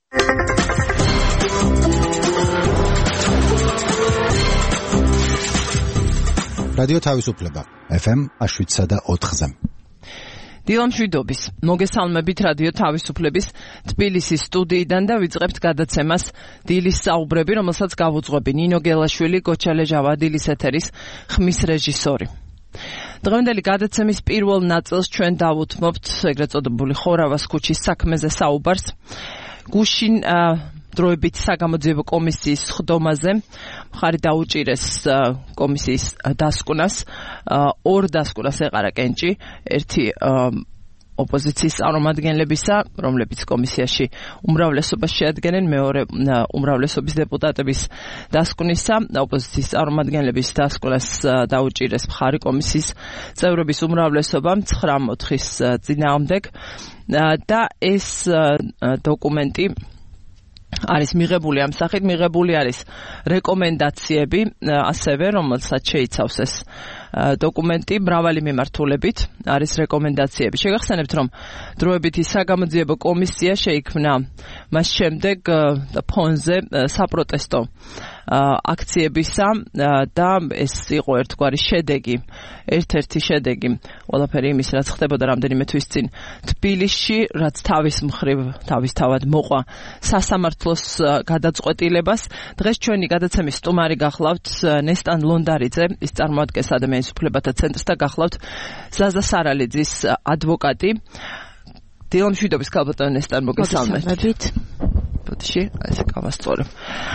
რადიო თავისუფლება FM 7.4-ზე. დილამშვიდობის. მოგესალმებით რადიო თავისუფლების თბილისის სტუდიიდან და ვიწყებთ გადაცემას დილის საუბრები, რომელსაც გავუძღვები ნინო გელაშვილი, გოჩალეჟავა, დილის ეთერის ხმის რეჟისორი. დღევანდელი გადაცემის პირველ ნაწილს ჩვენ დავუთმობთ ეგრეთ წოდებული ხორავას ქუჩის საქმეზე საუბარს. გუშინ დროებით საგამოძიებო კომისიის ხდომაზე მხარი დაუჭირეს კომისიის დასკვნას, ორ დასკვნას ეყარა კენჭი, ერთი ოპოზიციის წარმომადგენლებისა, რომლებიც კომისიაში უმრავლესობას შეადგენენ, მეორე უმრავლესობის დეპუტატების დასკვნისა, ოპოზიციის წარმომადგენლების დასკვნას დაუჭირეს მხარი კომისიის წევრების უმრავლესობამ 9-4-ის წინააღმდეგ და ეს დოკუმენტი არის მიღებული ამ სახით, მიღებული არის რეკომენდაციები, ასევე რომელსაც შეიცავს ეს დოკუმენტი მრავალი მიმართულებით არის რეკომენდაციები. შეგახსენებთ, რომ დროებითი საგამოძიებო კომისია შეიქმნა მას შემდეგ ფონზე საპროტესტო აქციებისა და ეს იყო ერთგვარი შედეგი, ერთ-ერთი შედეგი ყველაფერი იმის, რაც ხდებოდა რამდენიმე თვის წინ თბილისში, რაც თავის მხრივ თავისთავად მოყვა სასამართლოს გადაწყვეტილებას. დღეს ჩვენი გადაცემის სტუმარი გახლავთ ნესტან ლონდარიძე, ის წარმოადგენს ადამიანის უფლებათა ცენტრს და გახლავთ ზაზა სარალიძის ადვოკატი. დილამშვიდობის ქალბატონო ნესტან, მოგესალმებით. ბოდიში, ესე გავასწორებ.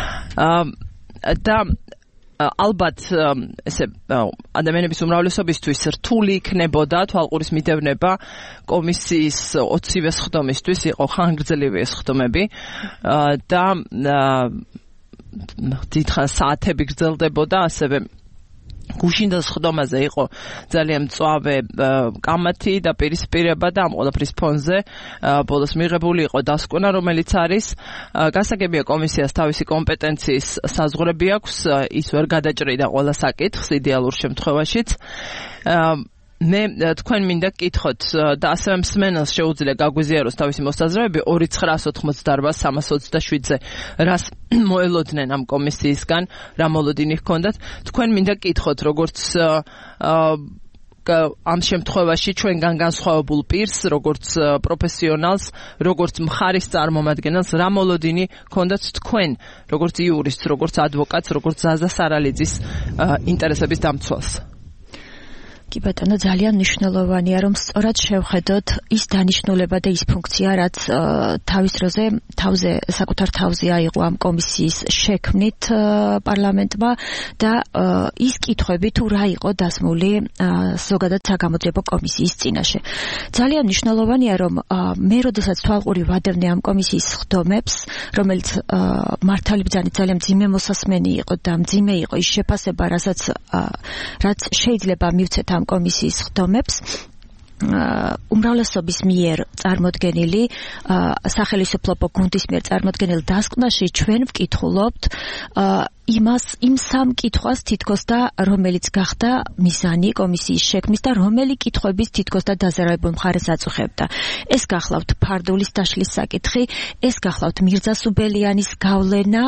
და ალბათ ესე ადამიანების უმრავლესობისთვის რთული იქნებოდა თვალყურის მიდევნება კომისიის 20-ვე სხდომისთვის, იყო ხანგრძლივი ეს სხდომები და დიდხანს საათები გრძელდებოდა, ასევე გუშინდა სხდომაზე იყო ძალიან მწვავე კამათი და პირისპირება და ამ ყველაფრის ფონზე ბოლოს მიღებული იყო დასკვნა, რომელიც არის გასაგებია კომისიას თავისი კომპეტენციის საზღვრები აქვს, ის ვერ გადაჭრიდა ყველა საკითხს იდეალურ შემთხვევაშიც. მე თქვენ მინდა გკითხოთ და ასევე მსმენელს შეუძლია გაგვიზიაროს თავისი მოსაზრებები 2-928-327-ზე რას მოელოდნენ ამ კომისიისგან, რა მოლოდინი ჰქონდათ. თქვენ მინდა გკითხოთ, როგორც ამ შემთხვევაში ჩვენგან განსხვავებულ პირს, როგორც პროფესიონალს, როგორც მხარის წარმომადგენელს, რა მოლოდინი ჰქონდათ თქვენ, როგორც იურისტს, როგორც ადვოკატს, როგორც ზაზა სარალიძის ინტერესების დამცველს. კი ბატონო, ძალიან მნიშვნელოვანია, რომ სწორად შევხედოთ ის დანიშნულება და ის ფუნქცია, რაც თავის თავზე საკუთარ თავზე აიღო ამ კომისიის შექმნით პარლამენტმა და ის კითხვები თუ რა იყო დასმული ზოგადად საგამოძიებო კომისიის წინაშე. ძალიან მნიშვნელოვანია, რომ მე როდესაც თვალყური ვადევნე ამ კომისიის სხდომებს, რომელიც მართალი ბრძანით ძალიან მძიმე მოსასმენი იყო და მძიმე იყო ის შეფასება, რაც შეიძლება მივცეთ ამ კომისიის სხდომებს, უმრავლესობის მიერ წარმოდგენილი, სახელმწიფო გუნდის მიერ წარმოდგენილ დასკვნაში ჩვენ ვკითხულობთ იმ სამ კითხვას თითქოს და რომელიც გახდა მიზანი კომისიის შექმნის და რომელი კითხვების თითქოს და დაზარალებულ მხარეს აწუხებდა. ეს გახლავთ ფარდულის დაშლის საკითხი, ეს გახლავთ მირზა სუბელიანის გავლენა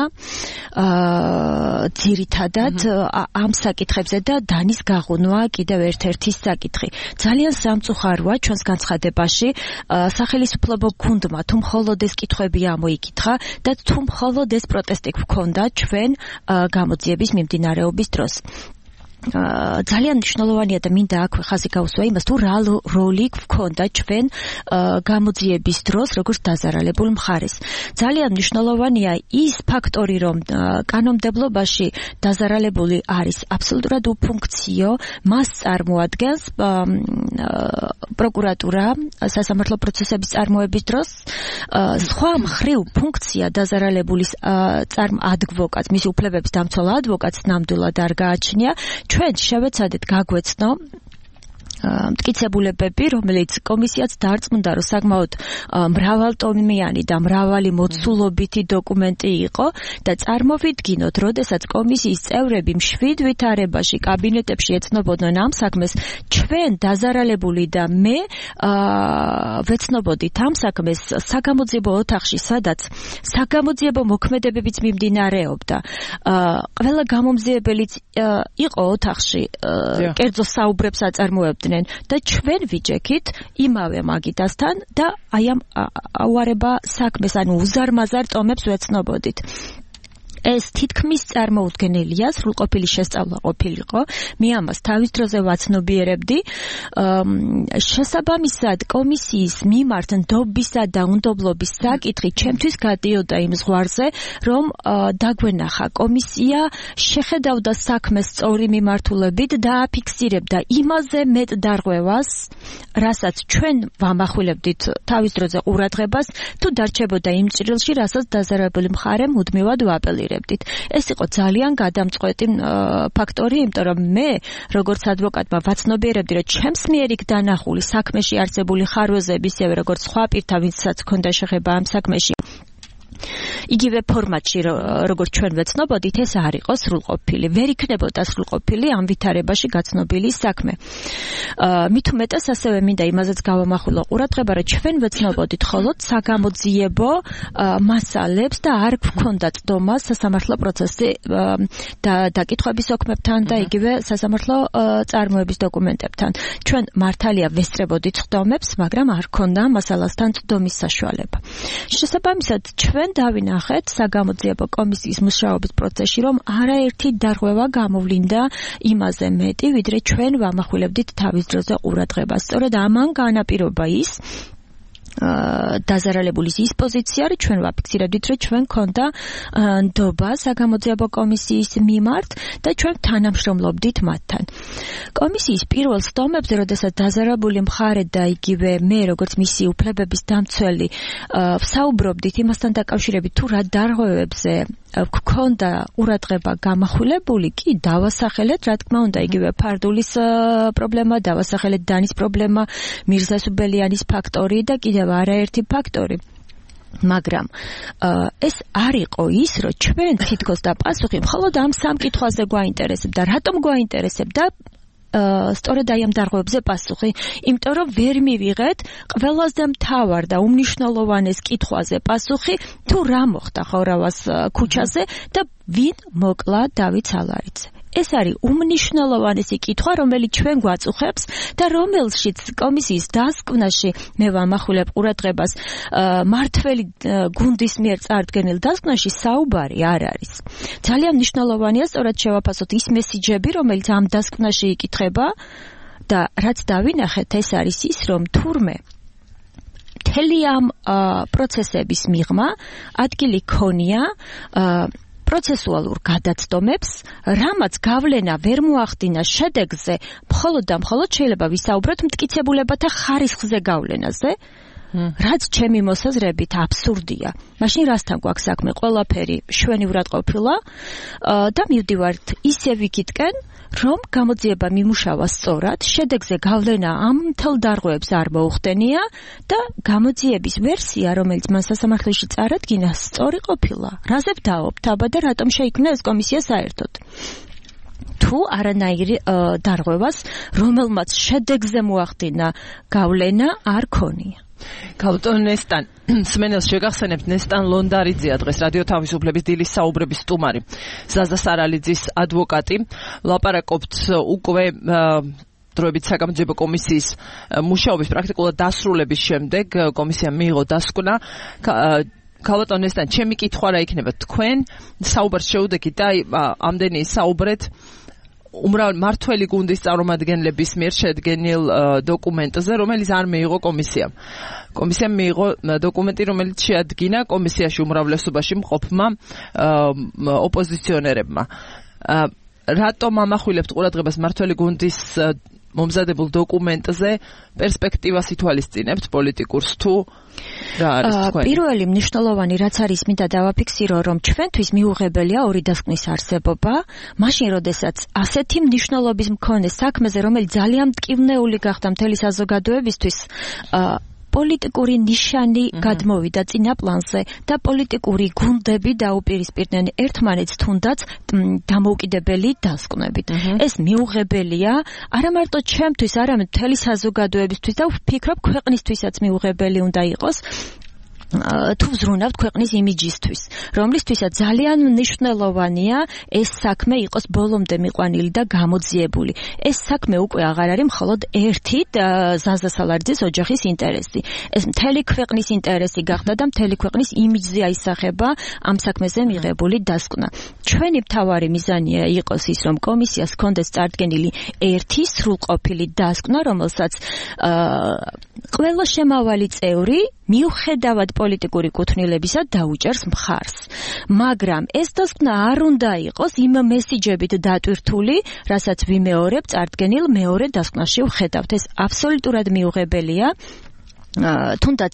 ძირითადად ამ საკითხებზე და დანის გაღუნვა კიდევ ერთ-ერთი საკითხი. ძალიან სამწუხაროა ჩვენს განცხადებაში სახელმწიფო გუნდმა თუ მხოლოდ ეს კითხვები ამოიკითხა და თუ მხოლოდ ეს პროტესტი გვქონდა ჩვენ გამოძიების მიმდინარეობის დროს. ძალიან მნიშვნელოვანია და მინდა აქვე ხაზი გაუსვა იმას, თუ რა როლი გვქონდა ჩვენ გამოძიების დროს, როგორც დაზარალებულ მხარეს. ძალიან მნიშვნელოვანია ის ფაქტორი, რომ კანონმდებლობაში დაზარალებული არის აბსოლუტურად უფუნქციო, მას წარმოადგენს პროკურატურა სასამართლო პროცესების წარმოების დროს, სხვა მხრივ ფუნქცია დაზარალებულის ადვოკატს, მისი უფლებების დამცველ ადვოკატს ნამდვილად არ გააჩნია. ჩვენ შევეცადეთ გაგვეცნო მტკიცებულებები, რომელიც კომისიაც დარწმუნდა, რომ საკმაოდ მრავალტომიანი და მრავალი მოცულობითი დოკუმენტი იყო და წარმოვიდგინოთ, როდესაც კომისიის წევრები მშვიდ ვითარებაში კაბინეტებში ეცნობოდნენ ამ საქმეს, ჩვენ დაზარალებული და მე ვეცნობოდით ამ საქმეს საგამოძიებო ოთახში, სადაც საგამოძიებო მოქმედებებიც მიმდინარეობდა. ყველა გამომძიებელიც იყო ოთახში, კერძო საუბრებს აწარმოებდნენ და ჩვენ ვიჯექით იმავე მაგიდასთან და აი ამ აუარება საქმეს, ანუ უზარმაზარ ტომებს ვეცნობოდით. ეს თითქმის წარმოუდგენელია, სრულყოფილი შესწავლა ყოფილიყო. მე ამას თავის დროზე ვაცნობიერებდი. შესაბამისად, კომისიის მიმართ ნდობისა და უნდობლობის საკითხი ჩემთვის გადიოდა იმ ზღვარზე, რომ დაგვენახა კომისია შეხედავდა საქმეს სწორი მიმართულებით და აფიქსირებდა იმაზე მეტ დარღვევას, რასაც ჩვენ ვამახვილებდით თავის დროზე ყურადღებას, თუ დარჩებოდა იმ ჭრილში, რასაც დაზარალებული მხარე მუდმივად ვაპელირებდა. ეს იყო ძალიან გადამწყვეტი ფაქტორი, იმიტომ რომ მე, როგორც ადვოკატმა, ვაცნობიერებდი, რომ ჩემს მიერ იქ დანახული საქმეში არსებული ხარვეზები, ისევე როგორც სხვა პირთა, ვინცაც ჰქონდა შეხება ამ საქმეში, იგივე ფორმატში, როგორც ჩვენ ვეცნობოდით, ეს არ იყო სრულყოფილი. ვერ იქნებოდა სრულყოფილი ამ ვითარებაში გაცნობილი საქმე. მით უმეტეს ასევე მინდა იმაზეც გავამახვილო ყურადღება, რომ ჩვენ ვეცნობოდით მხოლოდ საგამოძიებო მასალებს და არ გვქონდა წდომა სასამართლო პროცესი და დაკითხვების ოქმებთან და იგივე სასამართლო წარმოების დოკუმენტებთან. ჩვენ მართალია ვესწრებოდით წდომებს, მაგრამ არ ქონდა მასალასთან წდომის საშუალება. შესაბამისად, ჩვენ დავინახეთ საგამოძიებო კომისიის მუშაობის პროცესში, რომ არაერთი დარღვევა გამოვლინდა იმაზე მეტი, ვიდრე ჩვენ ვამახვილებდით თავის დროზე ყურადღებას. სწორედ ამან განაპირობა ის დაზარალებულის ის პოზიცია, რომ ჩვენ ვაფიქსირებდით, რომ ჩვენ ქონდა ნდობა საგამოძიებო კომისიის მიმართ და ჩვენ თანამშრომლობდით მათთან. კომისიის პირველ სტომებზე, როდესაც დაზარალებული მხარე და იგივე მე, როგორც მისი უფლებების დამცველი, ვსაუბრობდით იმასთან დაკავშირებით, თუ რა დარღვევებზე გქონდა ყურადღება გამახვილებული, კი დავასახელეთ, რა თქმა უნდა, იგივე ფარდულის პრობლემა, დავასახელეთ დანის პრობლემა, მირზა სუბელიანის ფაქტორი და კიდევ არაერთი ფაქტორი. მაგრამ ეს არ იყო ის, რომ ჩვენ თითქოს და პასუხი მხოლოდ ამ სამ კითხვაზე გვაინტერესებდა. რატომ გვაინტერესებდა სწორედ აი ამ დარღვევებზე პასუხი? იმიტომ რომ ვერ მივიღეთ ყველაზე მთავარ და უმნიშვნელოვანეს კითხვაზე პასუხი, თუ რა მოხდა ხორავას ქუჩაზე და ვინ მოკლა დავით სალარიძე. ეს არის უმნიშვნელოვანესი კითხვა, რომელიც ჩვენ გვაწუხებს და რომელშიც კომისიის დასკვნაში მე ვამახვილებ ყურადღებას მართველი გუნდის მიერ წარდგენილ დასკვნაში საუბარი არ არის. ძალიან მნიშვნელოვანია სწორად შევაფასოთ ის მესიჯები, რომელიც ამ დასკვნაში იკითხება და რაც დავინახეთ, ეს არის ის, რომ თურმე მთელი ამ პროცესების მიღმა ადგილი ქონია პროცესუალურ გადაცდომებს, რამაც გავლენა ვერ მოახდინა შედეგზე, მხოლოდ და მხოლოდ შეიძლება ვისაუბროთ მტკიცებულებათა ხარისხზე გავლენაზე, რაც ჩემი მოსაზრებით აბსურდია. მაშინ რასთან გვაქვს საქმე? ყველაფერი შვენივრად ყოფილა და მივდივართ ისევ იქითკენ, რომ გამოძიება მიმუშავა სწორად, შედეგზე გავლენა ამ მთელ დარღვევებს არ მოუხდენია და გამოძიების ვერსია, რომელიც მან სასამართლოში წარადგინა, სწორი ყოფილა. რაზე ვდაობთ აბა და რატომ შეიქმნა ეს კომისია საერთოდ? თუ არანაირი დარღვევას, რომელმაც შედეგზე მოახდინა გავლენა, არ ქონია. ქალბატონ ნესტან, სმენელს შეგახსენებთ, ნესტან ლონდარიძეა დღეს რადიო თავისუფლების დილის საუბრების სტუმარი, ზაზა სარალიძის ადვოკატი. ვლაპარაკობთ უკვე დროებით საგამოძიებო კომისიის მუშაობის პრაქტიკულად დასრულების შემდეგ, კომისიამ მიიღო დასკვნა. ქალბატონ ნესტან, ჩემი კითხვა რა იქნება, თქვენ საუბარს შეუდექით და ამდენი საუბრეთ მართველი გუნდის წარმომადგენლების მიერ შედგენილ დოკუმენტზე, რომელიც არ მიიღო კომისიამ. კომისიამ მიიღო დოკუმენტი, რომელიც შეადგინა კომისიაში უმრავლესობაში მყოფმა ოპოზიციონერებმა. რატომ ამახვილებთ ყურადღებას მართველი გუნდის მომზადებულ დოკუმენტზე პერსპექტივას ითვალისწინებთ პოლიტიკურს თუ რა არის თქვენი? პირველი მნიშვნელოვანი რაც არის მინდა დავაფიქსირო რომ ჩვენთვის მიუღებელია ორი დასკვნის არსებობა, მაშინ როდესაც ასეთი მნიშვნელობის მქონე საქმეზე, რომელიც ძალიან მტკივნეული გახდა მთელი საზოგადოებისთვის, პოლიტიკური ნიშანი გადმოვიდა წინა პლანზე და პოლიტიკური გუნდები დაუპირისპირდნენ ერთმანეთს თუნდაც დამოუკიდებელი დასკვნებით. ეს მიუღებელია არა მარტო ჩემთვის, არამედ მთელი საზოგადოებისთვის და ვფიქრობ ქვეყნისთვისაც მიუღებელი უნდა იყოს. თუ ვზრუნავთ ქვეყნის იმიჯისთვის, რომლისთვისაც ძალიან მნიშვნელოვანია ეს საქმე იყოს ბოლომდე მიყვანილი და გამოძიებული. ეს საქმე უკვე აღარ არის მხოლოდ ერთი ზაზასალარძის ოჯახის ინტერესი. ეს მთელი ქვეყნის ინტერესი გახდა და მთელი ქვეყნის იმიჯზე აისახება ამ საქმეზე მიღებული დასკვნა. ჩვენი მთავარი მიზანია იყოს ის, რომ კომისიას ჰქონდეს წარდგენილი ერთი სრულყოფილი დასკვნა, რომელსაც ყველა შემავალი წევრი მიუხედავად პოლიტიკური კუთვნილებისა დაუჭერს მხარს. მაგრამ ეს დასკვნა არ უნდა იყოს იმ მესიჯებით დატვირთული, რასაც ვიმეორებ წარდგენილ მეორე დასკვნაში ვხედავთ. ეს აბსოლუტურად მიუღებელია. თუნდაც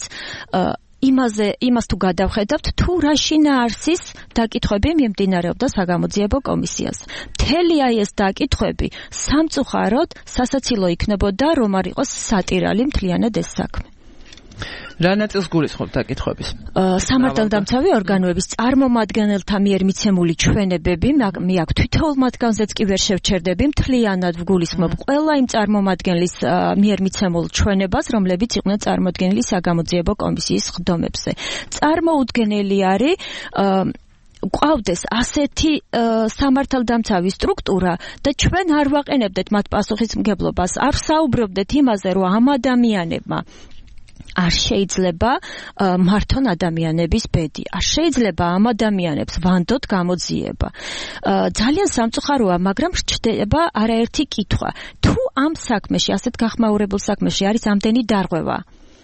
იმას თუ გადავხედავთ, თუ რა შინაარსის დაკითხვები მიმდინარეობდა საგამოძიებო კომისიას. მთელი ეს დაკითხვები სამწუხაროდ სასაცილო იქნებოდა, რომ არ იყოს სატირალი მთლიანად ეს საქმე. რა ნაწილს გულისხმობთ დაკითხვების? სამართალდამცავი ორგანოების წარმომადგენელთა მიერ მიცემული ჩვენებები, მე აქ თითოეულ მათგანზეც კი ვერ შევჩერდები, მთლიანად ვგულისხმობ ყველა იმ წარმომადგენლის მიერ მიცემულ ჩვენებას, რომლებიც იყვნენ წარმოდგენილი საგამოძიებო კომისიის ხდომებზე. წარმოუდგენელი არის გვყავდეს ასეთი სამართალდამცავი სტრუქტურა და ჩვენ არ ვაყენებდეთ მათ პასუხისმგებლობას, არ საუბრობდეთ იმაზე, რომ ამ ადამიანებმა არ შეიძლება მართონ ადამიანების ბედი. არ შეიძლება ამ ადამიანებს ვანდოთ გამოძიება. ძალიან სამწუხაროა, მაგრამ რჩება არაერთი კითხვა. თუ ამ საქმეში, ასეთ გახმაურებულ საქმეში არის ამდენი დარღვევა,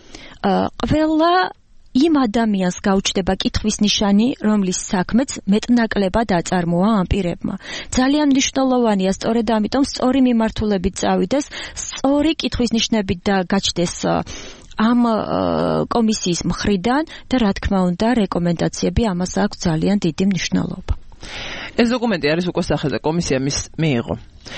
ყველა იმ ადამიანს გაუჩნდება კითხვის ნიშანი, რომლის საქმეც მეტნაკლებად აწარმოა ამ პირებმა. ძალიან მნიშვნელოვანია, სწორედ ამიტომ სწორი მიმართულებით წავიდეს, სწორი კითხვის ნიშნებით და გაჩნდეს ამ კომისიის მხრიდან და რა თქმა უნდა რეკომენდაციები ამას აქვს ძალიან დიდი მნიშვნელობა. ეს დოკუმენტი არის უკვე სახელზე კომისია მიიღო.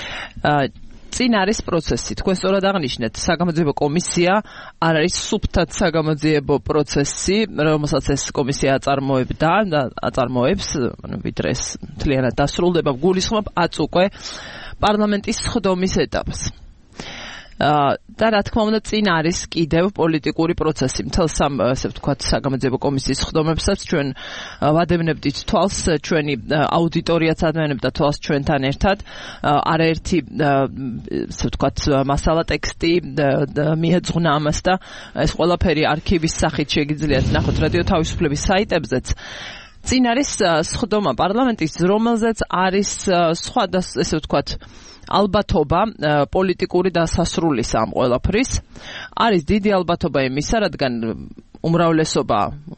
წინ არის პროცესი. თქვენ სწორად აღნიშნეთ, საგამოძიებო კომისია არ არის სუფთად საგამოძიებო პროცესი, რომელსაც ეს კომისია აწარმოებდა და აწარმოებს, ვიდრე ეს მთლიანად დასრულდება, გულისხმობ აწ უკვე პარლამენტის ხდომის ეტაპს. და რა თქმა უნდა წინ არის კიდევ პოლიტიკური პროცესი. მთელს ამ ასე ვთქვათ საგამოძიებო კომისიის ხდომებსაც ჩვენ ვადევნებდით თვალს, ჩვენი აუდიტორიაც ადევნებდა თვალს ჩვენთან ერთად. არაერთი ასე ვთქვათ მასალა ტექსტი მიეძღვნა ამას და ეს ყველაფერი არქივის სახით შეგიძლიათ ნახოთ რადიო თავისუფლების საიტებზეც. წინ არის სხდომა პარლამენტის, რომელზეც არის სხვა ესე ვთქვათ ალბათობა პოლიტიკური დასასრულის ამ ყველაფრის. არის დიდი ალბათობა იმისა, რადგან უმრავლესობა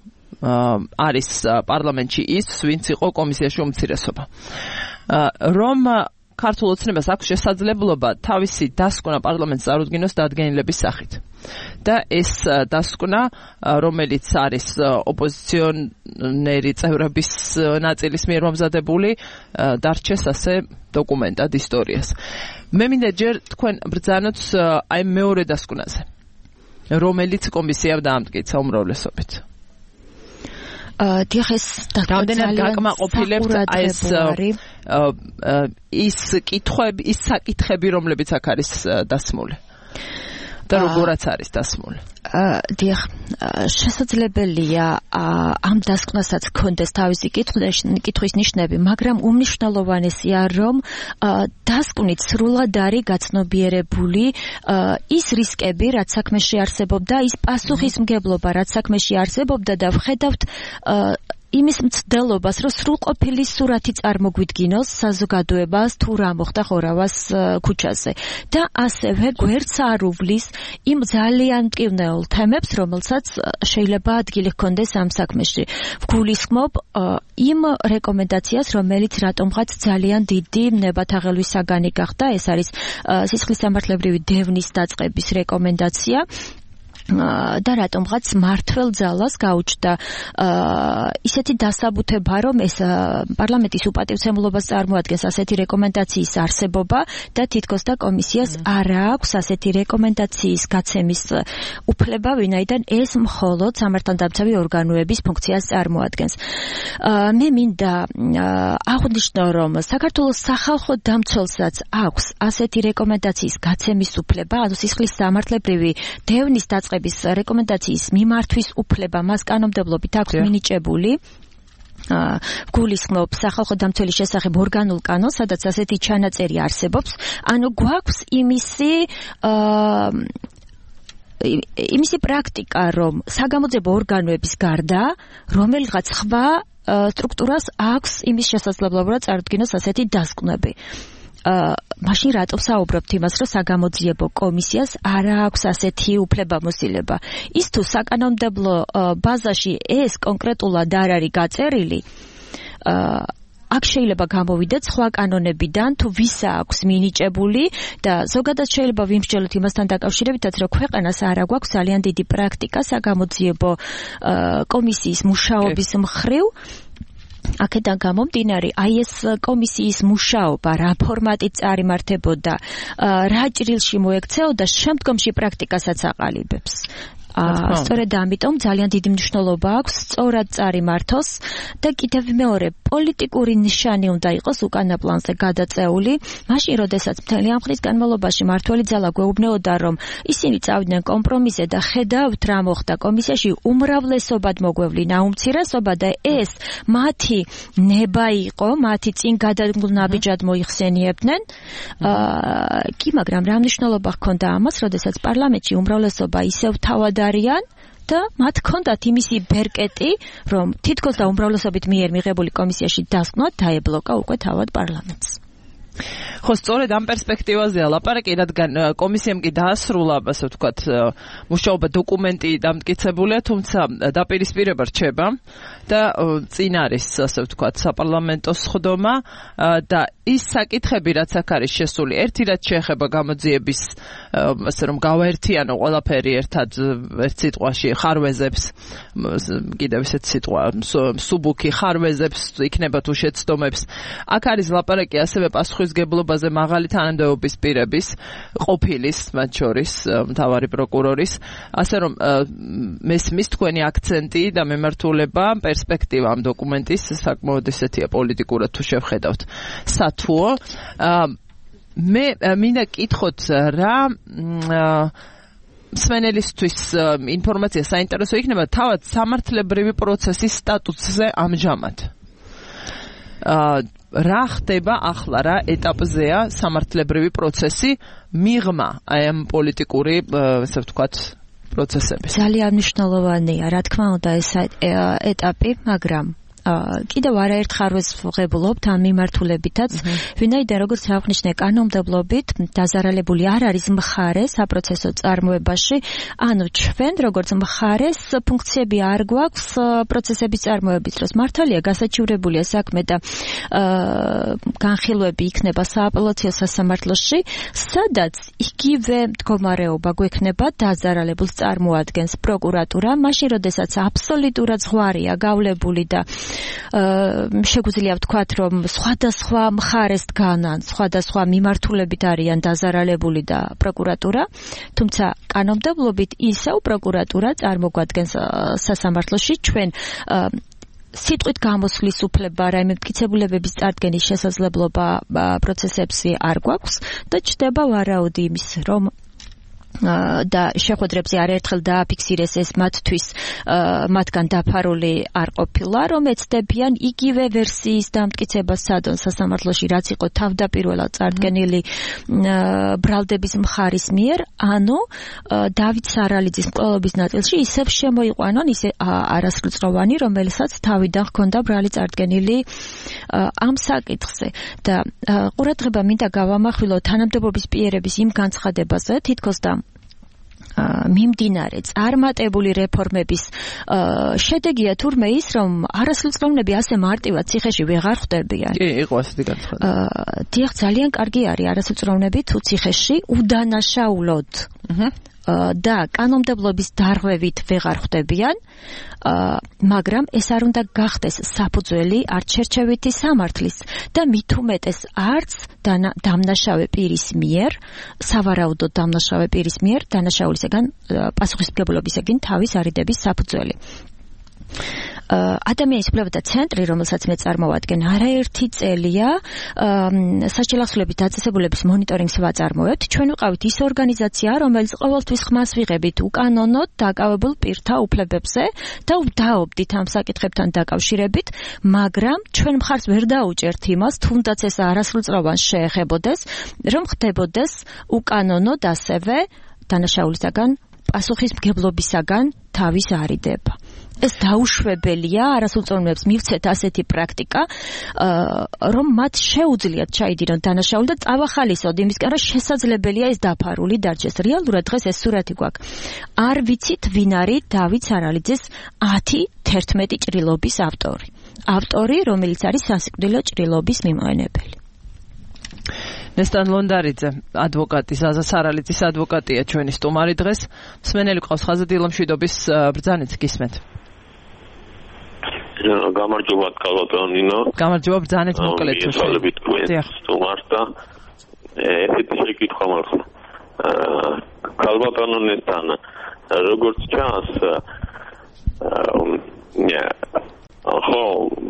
არის პარლამენტში ის, ვინც იყო კომისიაში უმცირესობა. რომ ქართულ ოცნებას აქვს შესაძლებლობა თავისი დასკვნა პარლამენტს წარუდგინოს დადგენილების სახით. და ეს დასკვნა, რომელიც არის ოპოზიციონერი წევრების ნაწილის მიერ მომზადებული, დარჩეს ასე დოკუმენტად ისტორიას. მე მინდა ჯერ თქვენ ბრძანოთ აი მეორე დასკვნაზე, რომელიც კომისიამ დაამტკიცა უმრავლესობით. დიახ, რამდენად გაკმაყოფილებთ ის საკითხები, რომლებიც აქ არის დასმული და როგორაც არის დასმული. დიახ, შესაძლებელია ამ დასკვნასაც ჰქონდეს თავისი კითხვის ნიშნები, მაგრამ უმნიშვნელოვანესია, რომ დასკვნით სრულად არის გაცნობიერებული ის რისკები, რაც საქმეში არსებობდა, ის პასუხისმგებლობა, რაც საქმეში არსებობდა და ვხედავთ იმის მცდელობას, რომ სრულყოფილი სურათი წარმოგვიდგინოს საზოგადოებას თუ რა მოხდა ხორავას ქუჩაზე და ასევე გვერდს არ უვლის იმ ძალიან მტკივნეულ თემებს, რომელსაც შეიძლება ადგილი ჰქონდეს ამ საქმეში. ვგულისხმობ იმ რეკომენდაციას, რომელიც რატომღაც ძალიან დიდი ნებათაღელვის საგანი გახდა, ეს არის სისხლის სამართლებრივი დევნის დაწყების რეკომენდაცია. და რატომღაც მართლ ძალას გაუჩნდა ისეთი დასაბუთება, რომ ეს პარლამენტის უპატივცემულობას წარმოადგენს ასეთი რეკომენდაციის არსებობა და თითქოს და კომისიას არ აქვს ასეთი რეკომენდაციის გაცემის უფლება, ვინაიდან ეს მხოლოდ სამართალდამცავი ორგანოების ფუნქციას წარმოადგენს. მე მინდა აღვნიშნო, რომ საქართველოს სახალხო დამცველსაც აქვს ასეთი რეკომენდაციის გაცემის უფლება, ანუ სისხლის სამართლებრივი დევნის დაწყების რეკომენდაციის მიმართვის უფლება მას კანონმდებლობით აქვს მინიჭებული. ვგულისხმობ სახალხო დამცველის შესახებ ორგანულ კანონს, სადაც ასეთი ჩანაწერი არსებობს. ანუ გვაქვს იმისი პრაქტიკა, რომ საგამოძიებო ორგანოების გარდა რომელიღაც სხვა სტრუქტურას აქვს იმის შესაძლებლობა, რომ წარდგინოს ასეთი დასკვნები. მაშინ რატომ საუბრობთ იმას, რომ საგამოძიებო კომისიას არ აქვს ასეთი უფლებამოსილება? ის თუ საკანონმდებლო ბაზაში ეს კონკრეტულად არ არის გაწერილი, აქ შეიძლება გამოვიდეთ სხვა კანონებიდან, თუ ვისა აქვს მინიჭებული და ზოგადად შეიძლება ვიმსჯელოთ იმასთან დაკავშირებითაც, რომ ქვეყანას არ აქვს ძალიან დიდი პრაქტიკა საგამოძიებო კომისიის მუშაობის მხრივ. აქედან გამომდინარე, აი ეს კომისიის მუშაობა რა ფორმატით წარიმართებოდა, რა ჭრილში მოექცეოდა, შემდგომში პრაქტიკასაც აყალიბებს. სწორედ ამიტომ ძალიან დიდი მნიშვნელობა აქვს სწორად წარიმართოს და კიდევ მეორე პოლიტიკური ნიშანი უნდა იყოს უკანა პლანზე გადაწეული, მაშინ როდესაც მთელი ამ ხნის განმავლობაში მართველი ძალა გვეუბნეოდა, რომ ისინი წავიდნენ კომპრომისზე და ხედავთ რა მოხდა კომისიაში, უმრავლესობად მოგვევლინა უმცირესობა და ეს მათი ნება იყო, მათი წინ გადადგმულ ნაბიჯად მოიხსენიებდნენ. კი, მაგრამ რა მნიშვნელობა ჰქონდა ამას, როდესაც პარლამენტში უმრავლესობა ისევ თავად არიან და მათ ჰქონდათ იმისი ბერკეტი, რომ თითქოს და უმრავლესობით მიერ მიღებული კომისიაში დასკვნად დაებლოკა უკვე თავად პარლამენტს. ხო, სწორედ ამ პერსპექტივაზეა ლაპარაკი, რადგან კომისიამ კი დაასრულა, ასე ვთქვათ, მუშაობა, დოკუმენტი დამტკიცებულია, თუმცა დაპირისპირება რჩება და წინ არის, ასე ვთქვათ, საპარლამენტო სხდომა და ის საკითხები, რაც აქ არის შესული, ერთი რაც შეეხება გამოძიების, ასე რომ გავაერთიანო ყველაფერი ერთად, ერთ სიტყვაში ხარვეზებს, კიდევ ესეთ სიტყვა, სუბუქი ხარვეზებს იქნება თუ შეცდომებს. აქ არის ლაპარაკი ასევე პასუხისგებლობაზე მაღალი თანამდებობის პირების, ყოფილის, მათ შორის მთავარი პროკურორის, ასე რომ მესმის თქვენი აქცენტი და მემართულება, პერსპექტივა ამ დოკუმენტის საკმაოდ ესეთია პოლიტიკურად თუ შევხედავთ. სათუო, მე მინდა კითხოთ რა მსმენელისთვის ინფორმაცია საინტერესო იქნება თავად სამართლებრივი პროცესის სტატუსზე ამჟამად. რა ხდება ახლა, რა ეტაპზეა სამართლებრივი პროცესი მიღმა აი ამ პოლიტიკური, ასე ვთქვათ, პროცესების. ძალიან მნიშვნელოვანია, რა თქმა უნდა, ეს ეტაპი, მაგრამ კიდევ არაერთ ხარვეზს ვღებულობთ ამ მიმართულებითაც, ვინაიდან როგორც აღნიშნე კანონმდებლობით დაზარალებული არ არის მხარე საპროცესო წარმოებაში, ანუ ჩვენ როგორც მხარეს ფუნქციები არ გვაქვს პროცესების წარმოების დროს. მართალია გასაჩივრებულია საქმე და განხილვები იქნება სააპელაციო სასამართლოში, სადაც იგივე მდგომარეობა გვექნება, დაზარალებულს წარმოადგენს პროკურატურა, მაშინ როდესაც აბსოლუტურად ზღვარია გავლებული და შეგვიძლია ვთქვათ, რომ სხვადასხვა მხარეს დგანან, სხვადასხვა მიმართულებით არიან დაზარალებული და პროკურატურა, თუმცა კანონმდებლობით ისევ პროკურატურა წარმოგვადგენს სასამართლოში ჩვენ სიტყვით გამოსვლის უფლება, რაიმე მტკიცებულებების წარდგენის შესაძლებლობა პროცესებში არ გვაქვს და ჩდება ვარაუდი იმის, რომ და შეხვედრებზე არაერთხელ დააფიქსირეს ეს მათთვის მათგან დაფარული არ ყოფილა, რომ ეცდებიან იგივე ვერსიის დამტკიცებას სადონ სასამართლოში, რაც იყო თავდაპირველად წარდგენილი ბრალდების მხარის მიერ, ანუ დავით სარალიძის მკვლელობის ნაწილში ისევ შემოიყვანონ ისე არასრულწლოვანი, რომელსაც თავიდან ჰქონდა ბრალი წარდგენილი ამ საკითხზე. და ყურადღება მინდა გავამახვილო თანამდებობის პირების იმ განცხადებაზე, თითქოს და მიმდინარე წარმატებული რეფორმების შედეგია თურმე ის, რომ არასრულწლოვნები ასე მარტივად ციხეში ვეღარ ხვდებიან. კი, იყო ასეთი განცხადება. დიახ, ძალიან კარგი არის არასრულწლოვნები თუ ციხეში უდანაშაულოდ და კანონმდებლობის დარღვევით ვეღარ ხვდებიან, მაგრამ ეს არ უნდა გახდეს საფუძველი არც შერჩევითი სამართლის და მით უმეტეს არც დამნაშავე პირის მიერ, სავარაუდოდ დამნაშავე პირის მიერ დანაშაულისგან პასუხისმგებლობისგან თავის არიდების საფუძველი. ადამიანის უფლებათა ცენტრი, რომელსაც მე წარმოვადგენ, არაერთი წელია სასჯელახსოვრების დაწესებულების მონიტორინგს ვაწარმოებთ. ჩვენ ვიყავით ის ორგანიზაცია, რომელიც ყოველთვის ხმას ვიღებით უკანონოდ დაკავებულ პირთა უფლებებზე და ვდაობდით ამ საკითხებთან დაკავშირებით, მაგრამ ჩვენ მხარს ვერ დაუჭერთ იმას, თუნდაც ეს არასრულწლოვანს შეეხებოდეს, რომ ხდებოდეს უკანონოდ ასევე დანაშაულისგან პასუხისმგებლობისგან თავის არიდება. ეს დაუშვებელია, არასრულწლოვნებს მივცეთ ასეთი პრაქტიკა, რომ მათ შეუძლიათ ჩაიდირონ დანაშაული და წავახალისოთ იმისგან, რომ შესაძლებელია ეს დაფარული დარჩეს. რეალურად დღეს ეს სურათი გვაქვს. არ ვიცით, ვინ არის დავით სარალიძის 10-11 ჭრილობის ავტორი. ავტორი, რომელიც არის სასიკვდილო ჭრილობის მიმოყენებელი. ნესტან ლონდარიძე, ადვოკატი, ზაზა სარალიძის ადვოკატია ჩვენი სტუმარი დღეს. მსმენელი ყავს ხაზი დილომშვიდობის ბრძანით გისმენთ. გამარჯობა კალბატონინო. გამარჯობა ბრძანით მოკლედ. მოგესალმებით თქვენ სტუმარს და ესეთი შეკითხვა მაქვს. კალბატონო ნესტან, როგორც ჩანს, ხო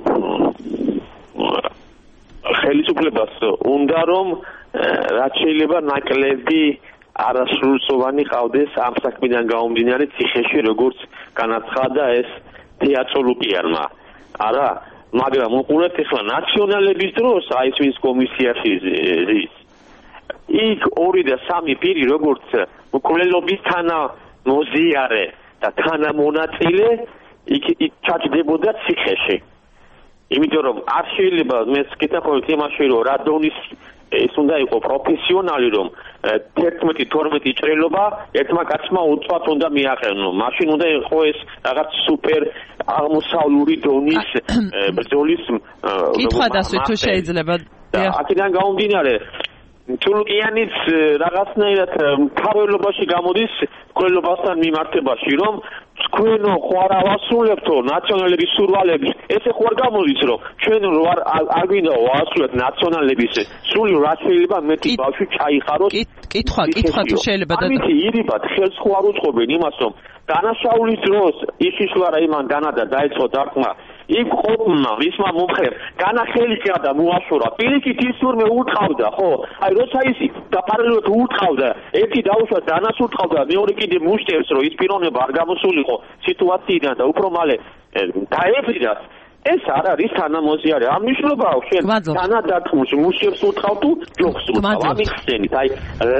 ხელისუფლებას უნდა რომ რაც შეიძლება ნაკლები არასრულწლოვანი ყავდეს ამ საქმიდან გამომდინარე ციხეში, როგორც განაცხადა ეს თეატროლოგიარმა. არა, მაგრამ უყურეთ ახლა ნაციონალების დროს აი ეს ვინც კომისიაში ზის. იქ 2 და 3 პირი როგორც მკვლელობის თანამოზიარე და თანამონაწილე იქ ჩაჯდებოდა ციხეში. იმიტომ რომ არ შეიძლება მე ვკითხავთ იმაში რომ რა დონის ეს უნდა იყოს პროფესიონალი რომ 11-12 ჭრილობა ერთმა კაცმა უწვათ უნდა მიაყენო. მაშინ უნდა იყოს ეს რაღაც სუპერ აღმოსავლური დონის ბრძოლის კითხვა დასვით თუ შეიძლება. აქედან გამომდინარე თურქიანიც რაღაცნაირად მთავრობაში გამოდის მკვლელობასთან მიმართებაში, რომ თქვენო ხო არ ავასრულებთო ნაციონალების სურვალებს, ესე ხო არ გამოდის, რომ ჩვენ არ გვინდა ვაასრულებთ ნაციონალების სრული რა შეიძლება მეტი ბავშვი ჩაიხაროს. კითხვა თუ შეიძლება და ამით ირიბად ხელს ხო არ უწყობენ იმას, რომ დანაშაულის დროს ისიშლარა იმან განადა დაიწყო დარტყმა იქ ყოფნა ვისმა მომხრებ განახელი და მოაშორა პირიქით ის თურმე უთყავდა ხო აი როცა ის დაფარულად უთყავდა ერთი დაუშვა დანას უთყავდა მეორე კიდე მუშტებს რომ ის პიროვნება არ გამოსულიყო სიტუაციიდან და უფრო მალე დაებრიდა ეს არ არის თანამოზიარე ამ მნიშვნელობაა შენ თანადარტყმულს მუშტებს უთყავ თუ ჯოხს უთყავ ამიხსენით აი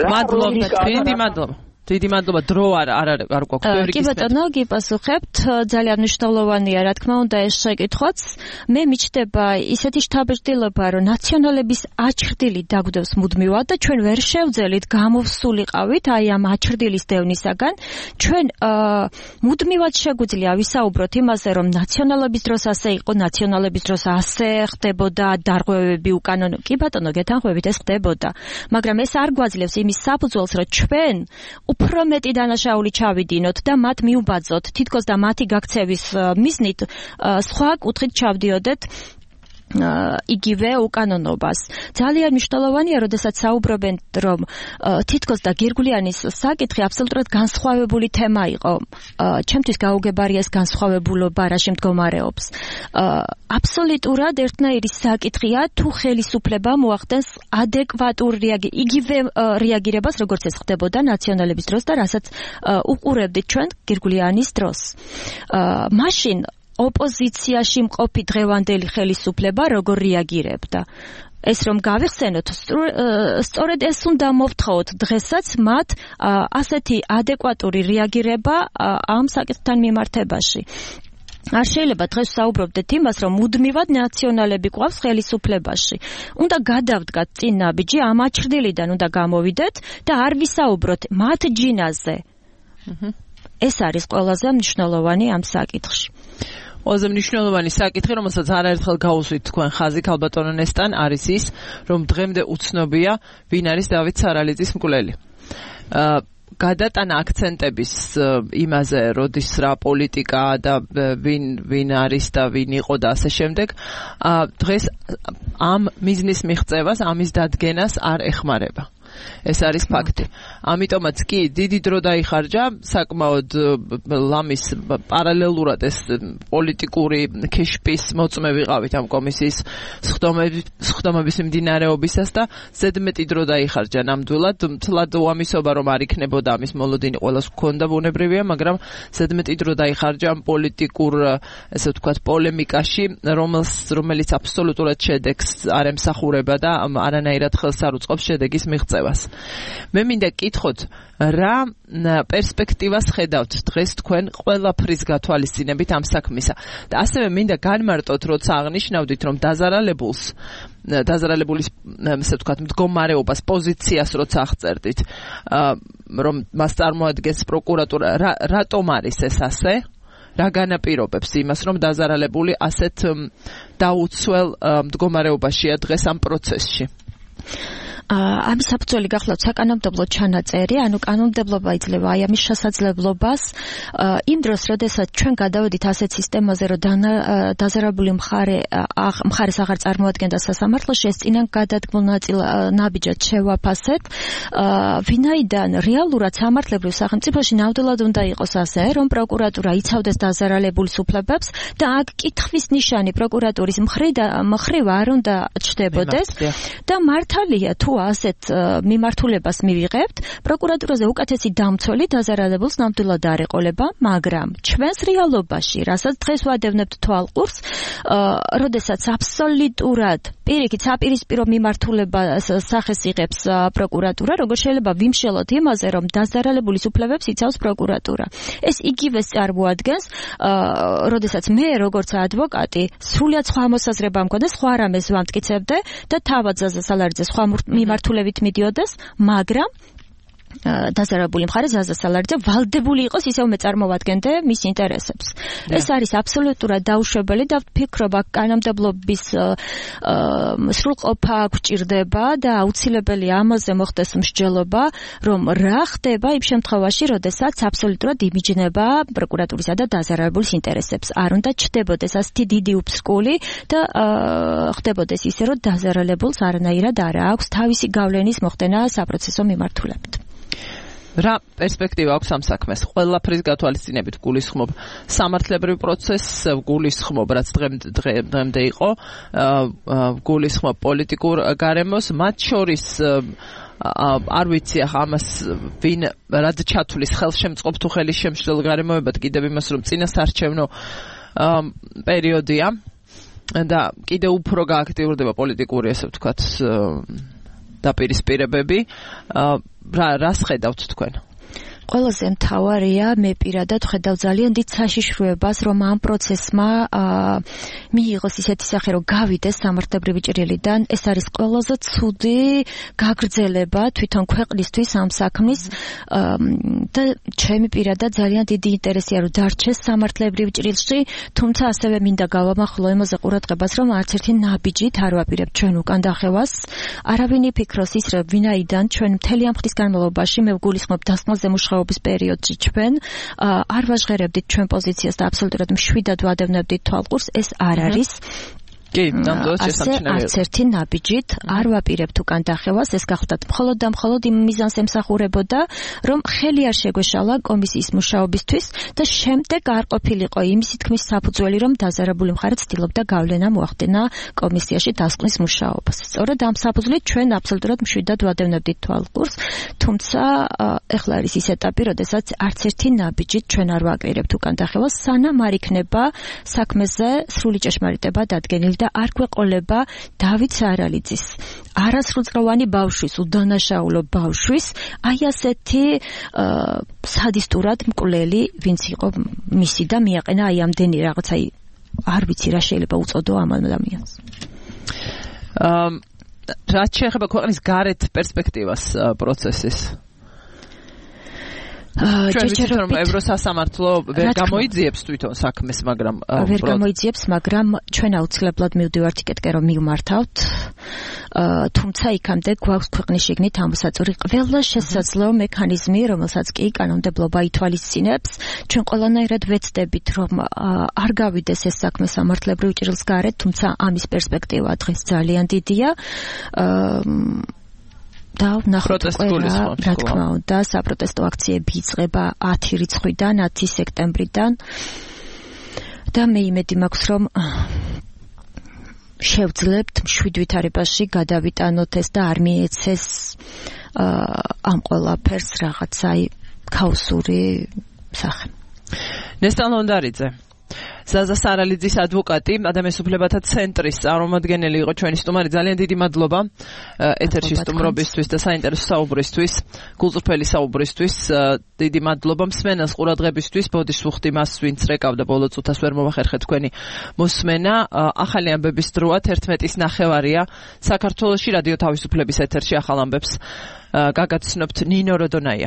მადლობა დიდი მადლობა დრო არ გვაქვს კი ბატონო გიპასუხებთ ძალიან მნიშვნელოვანია რა თქმა უნდა ეს შეკითხვაც მე მიჩნდება ისეთი შთაბეჭდილება რომ ნაციონალების აჩრდილი დაგვდევს მუდმივად და ჩვენ ვერ შევძელით გამოვსულიყავით აი ამ აჩრდილის დევნისაგან ჩვენ მუდმივად შეგვიძლია ვისაუბროთ იმაზე რომ ნაციონალების დროს ასე იყო ნაციონალების დროს ასე ხდებოდა დარღვევები უკანონო კი ბატონო გეთანხმებით ეს ხდებოდა მაგრამ ეს არ გვაძლევს იმის საფუძველს რომ ჩვენ უფრო მეტი დანაშაული ჩავიდინოთ და მათ მიუბაძოთ თითქოს და მათი გაქცევის მიზნით სხვა კუთხით ჩავდიოდეთ იგივე უკანონობას. ძალიან მნიშვნელოვანია, როდესაც საუბრობენ, რომ თითქოს და გირგვლიანის საკითხი აბსოლუტურად განსხვავებული თემა იყო. ჩემთვის გაუგებარია ეს განსხვავებულობა, რაში მდგომარეობს. აბსოლუტურად ერთნაირი საკითხია, თუ ხელისუფლება მოახდენს ადეკვატურ იგივე რეაგირებას, როგორც ეს ხდებოდა ნაციონალების დროს და რასაც უყურებდით ჩვენ გირგვლიანის დროს. მაშინ ოპოზიციაში მყოფი დღევანდელი ხელისუფლება როგორ რეაგირებდა? ეს რომ გავიხსენოთ, სწორედ ეს უნდა მოვთხოვოთ დღესაც მათ ასეთი ადეკვატური რეაგირება ამ საკითხთან მიმართებაში. არ შეიძლება დღეს საუბრობდეთ იმას, რომ მუდმივად ნაციონალები ყავს ხელისუფლებაში. უნდა გადავდგათ წინ ნაბიჯი, ამ აჩრდილიდან უნდა გამოვიდეთ და არ ვისაუბროთ მათ ჯინაზე. ეს არის ყველაზე მნიშვნელოვანი ამ საკითხში. ყველაზე მნიშვნელოვანი საკითხი, რომელსაც არაერთხელ გაუსვით თქვენ ხაზი ქალბატონო ნესტან, არის ის, რომ დღემდე უცნობია, ვინ არის დავით სარალიძის მკვლელი. გადატანა აქცენტების იმაზე, როდის რა პოლიტიკა და ვინ არის და ვინ იყო და ასე შემდეგ, დღეს ამ მიზნის მიღწევას, ამის დადგენას არ ეხმარება. ეს არის ფაქტი. ამიტომაც კი დიდი დრო დაიხარჯა საკმაოდ ლამის პარალელურად ეს პოლიტიკური ქიშპის მოწმე ვიყავით ამ კომისიის სხდომების მიმდინარეობისას და ზედმეტი დრო დაიხარჯა ნამდვილად. მთლად უამისობა რომ არ იქნებოდა ამის მოლოდინი ყველას გქონდა ბუნებრივია, მაგრამ ზედმეტი დრო დაიხარჯა ამ პოლიტიკურ, ესე ვთქვათ, პოლემიკაში, რომელიც აბსოლუტურად შედეგს არ ემსახურება და არანაირად ხელს არ უწყობს შედეგის მიღწევას. მე მინდა გკითხოთ, რა პერსპექტივას ხედავთ დღეს თქვენ ყველაფრის გათვალისწინებით ამ საქმისა და ასევე მინდა განმარტოთ, როცა აღნიშნავდით, რომ დაზარალებულის ესე ვთქვათ მდგომარეობას, პოზიციას როცა აღწერდით, რომ მას წარმოადგენს პროკურატურა, რატომ არის ეს ასე? რა განაპირობებს იმას, რომ დაზარალებული ასეთ დაუცველ მდგომარეობაშია დღეს ამ პროცესში? ამის საფუძველი გახლავთ საკანონმდებლო ჩანაწერი, ანუ კანონმდებლობა იძლევა აი ამის შესაძლებლობას იმ დროს, როდესაც ჩვენ გადავედით ასეთ სისტემაზე, რომ დაზარალებული მხარეს აღარ წარმოადგენდა სასამართლოში, ეს წინან გადადგმულ ნაბიჯად შევაფასეთ, ვინაიდან რეალურად სამართლებრივ სახელმწიფოში ნამდვილად უნდა იყოს ასე, რომ პროკურატურა იცავდეს დაზარალებულის უფლებებს და აქ კითხვის ნიშანი პროკურატურის მხრივ არ უნდა ჩნდებოდეს და მართალია თუ ასეთ მიმართულებას მივიღებთ, პროკურატურაზე უკეთესი დამცველი დაზარალებულს ნამდვილად არ ეყოლება, მაგრამ ჩვენს რეალობაში, რასაც დღეს ვადევნებთ თვალყურს, როდესაც აბსოლუტურად პირიქით საპირისპირო მიმართულებას სახეს იღებს პროკურატურა, როგორ შეიძლება ვიმშელოთ იმაზე, რომ დაზარალებულის უფლებებს იცავს პროკურატურა. ეს იგივეს წარმოადგენს, როდესაც მე როგორც ადვოკატი სრულიად სხვა მოსაზრება მქონდა, სხვა რამეს ვამტკიცებდე და თავად ზაზა სალარიძე სხვა მიმართულებით მიდიოდეს, მაგრამ დაზარალებული მხარე ზაზა სალარიძე ვალდებული იყოს ისევ მეწარმოვადგენდე მის ინტერესებს. ეს არის აბსოლუტურად დაუშვებელი და ვფიქრობ, აქ კანონმდებლობის სრულყოფა გვჭირდება და აუცილებელი ამაზე მოხდეს მსჯელობა, რომ რა ხდება იმ შემთხვევაში, როდესაც აბსოლუტურად იმიჯნება პროკურატურისა და დაზარალებულის ინტერესებს. არ უნდა ჩნდებოდეს ასეთი დიდი უფსკული და ხდებოდეს ისე, რომ დაზარალებულს არანაირად არ აქვს თავისი გავლენის მოხდენა საპროცესო მიმართულებით. რა პერსპექტივა აქვს ამ საქმეს? ყველაფრის გათვალისწინებით გულისხმობ სამართლებრივ პროცესს, გულისხმობ რაც დღემდე იყო, გულისხმობ პოლიტიკურ გარემოს, მათ შორის არ ვიცი ახლა ამას ვინ რად ჩათვლის ხელშემწყობ თუ ხელის შემშლელ გარემოებად, კიდევ იმას რომ წინასარჩევნო პერიოდია და კიდევ უფრო გააქტიურდება პოლიტიკური, ესე ვთქვათ, დაპირისპირებები. რას ხედავთ თქვენ? ყველაზე მთავარია, მე პირადად ხედავ ძალიან დიდ საშიშროებას, რომ ამ პროცესმა მიიღოს ისეთი სახე, რომ გავიდეს სამართლებრივი ჭრილიდან. ეს არის ყველაზე ცუდი გაგრძელება თვითონ ქვეყნისთვის ამ საქმის და ჩემი პირადად ძალიან დიდი ინტერესია, რომ დარჩეს სამართლებრივ ჭრილში, თუმცა ასევე მინდა გავამახვილო იმაზე ყურადღებას, რომ არც ერთი ნაბიჯით არ ვაპირებთ ჩვენ უკან დახევას. არავინ იფიქროს ის, რომ ვინაიდან ჩვენ მთელი ამ ხნის განმავლობაში მე ვგულისხმობ დასკვნაზე მუშაობის პერიოდში ჩვენ არ ვაჟღერებდით ჩვენ პოზიციას და აბსოლუტურად მშვიდად ვადევნებდით თვალყურს, ეს არ არის. კი, ნამდვილად შესამჩნევია. არც ერთი ნაბიჯით არ ვაპირებთ უკან დახევას, ეს გახდათ მხოლოდ და მხოლოდ იმ მიზანს ემსახურებოდა, რომ ხელი არ შეგვეშალა კომისიის მუშაობისთვის და შემდეგ არ ყოფილიყო იმისი თქმის საფუძველი, რომ დაზარებული მხარე ცდილობდა გავლენა მოახდენა კომისიაში დასკვნის მუშაობას. სწორედ ამ საფუძვლით ჩვენ აბსოლუტურად მშვიდად ვადევნებდით თვალყურს, თუმცა ეხლა არის ის ეტაპი, როდესაც არც ერთი ნაბიჯით ჩვენ არ ვაკირებთ უკან დახევას, სანამ არ იქნება საქმეზე სრული ჭეშმარიტება დადგენილი და არ გვეყოლება დავით სარალიძის არასრულწლოვანი ბავშვის, უდანაშაულო ბავშვის, აი ასეთი სადისტურად მკვლელი, ვინც იყო მისი და მიაყენა აი ამდენი რაღაცა, არ ვიცი რა შეიძლება უწოდო ამ ადამიანს. რაც შეეხება ქვეყნის გარეთ პერსპექტივას პროცესის. ჩვენ ვიცით, რომ ევროსასამართლო ვერ გამოიძიებს თვითონ საქმეს, მაგრამ ვერ გამოიძიებს, მაგრამ ჩვენ აუცილებლად მივდივართ იქეთკენ, რომ მივმართავთ. თუმცა იქამდე გვაქვს ქვეყნის შიგნით ამოსაწური ყველა შესაძლო მექანიზმი, რომელსაც კი კანონმდებლობა ითვალისწინებს. ჩვენ ყველანაირად ვეცდებით, რომ არ გავიდეს ეს საქმე სამართლებრივ ჭრილს გარეთ, თუმცა ამის პერსპექტივა დღეს ძალიან დიდია. და ნახოთ რა თქმა უნდა, საპროტესტო აქციები იწყება 10 რიცხვიდან, 10 სექტემბრიდან და მე იმედი მაქვს, რომ შევძლებთ მშვიდ ვითარებაში გადავიტანოთ ეს და არ მიეცეს ამ ყველაფერს რაღაცა ქაოსური სახე. ნესტან ლონდარიძე, ზაზა სარალიძის ადვოკატი, ადამიანის უფლებათა ცენტრის წარმომადგენელი იყო ჩვენი სტუმარი. ძალიან დიდი მადლობა ეთერში სტუმრობისთვის და საინტერესო საუბრისთვის, გულწრფელი საუბრისთვის. დიდი მადლობა მსმენელს ყურადღებისთვის. ბოდიშ ვუხდი მას, ვინც რეკავდა ბოლო წუთას ვერ მოვახერხეთ თქვენი მოსმენა. ახალი ამბების დროა 11:09 საქართველოში რადიო თავისუფლების ეთერში ახალ ამბებს გაგაცნობთ ნინო როდონაია.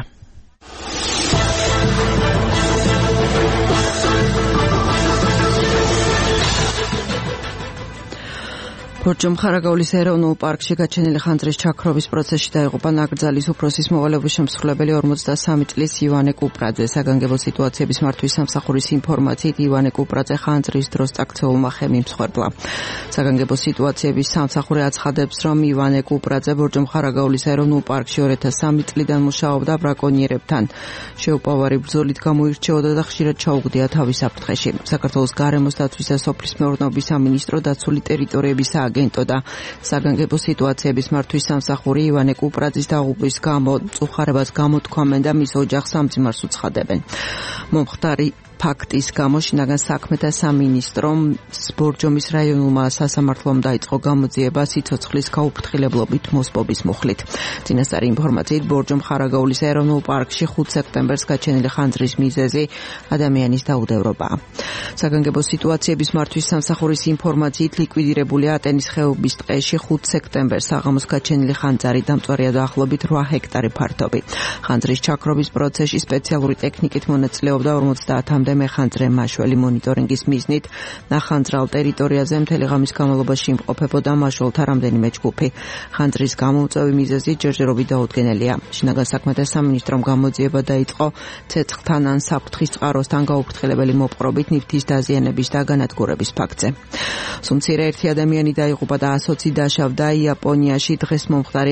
ბორჯომხარაგაულის ეროვნულ პარკში გაჩენილი ხანძრის ჩაქრობის პროცესში დაიღუპა ნაკრძალის უფროსის მოვალეობის შემსრულებელი 43 წლის ივანე კუპრაძე. საგანგებო სიტუაციების მართვის სამსახურის ინფორმაციით ივანე კუპრაძე ხანძრის დროს წაქცეულმა ხემი მსხვერპლა. საგანგებო სიტუაციების სამსახური აცხადებს, რომ ივანე კუპრაძე ბორჯომხარაგაულის ეროვნულ პარკში 2003 წლიდან მუშაობდა ბრაკონიერებთან. შეუპოვარი ბრძოლით გამოირჩეოდა და ხშირად ჩაუგდია თავის საფრთხეში. საქართველოს გარემოს დაცვის და სოფლის მეურნეობის სამინისტრო დაცული ტერიტორიების აგენტო და საგანგებო სიტუაციების მართვის სამსახური ივანე კუპრაძის დაღუპვის გამო წუხარებას გამოთქვამენ და მის ოჯახს სამძიმარს უცხადებენ. მომხდარი ფაქტის გამო შინაგან საქმეთა სამინისტრომ ბორჯომის რაიონულმა სასამართლომ დაიწყო გამოძიება სიცოცხლის გაუფრთხილებლობით მოსპობის მუხლით. წინასწარი ინფორმაციით ბორჯომ-ხარაგაულის ეროვნულ პარკში 5 სექტემბერს გაჩენილი ხანძრის მიზეზი ადამიანის დაუდევრობაა. საგანგებო სიტუაციების მართვის სამსახურის ინფორმაციით ლიკვიდირებული ატენის ხეობის ტყეში 5 სექტემბერს საღამოს გაჩენილი ხანძარი დამწვარია დაახლოებით 8 ჰექტარი ფართობი. ხანძრის ჩაქრობის პროცესში სპეციალური ტექნიკით მონაწილეობდა 50 მეხანძრე მაშველი მონიტორინგის მიზნით ნახანძრალ ტერიტორიაზე მთელი ღამის განმავლობაში იმყოფებოდა მაშველთა რამდენიმე ჯგუფი. ხანძრის გამოუწევი მიზეზი ჯერჯერობით დაუდგენელია. შინაგან საქმეთა სამინისტრომ გამოძიება დაიწყო ცეცხლთან ან საფრთხის წყაროსთან გაუფრთხილებელი მოპყრობით ნივთის დაზიანების და განადგურების ფაქტზე. სუმცირე ერთი ადამიანი დაიღუპა და 120 დაშავდა იაპონიაში დღეს მომხდარი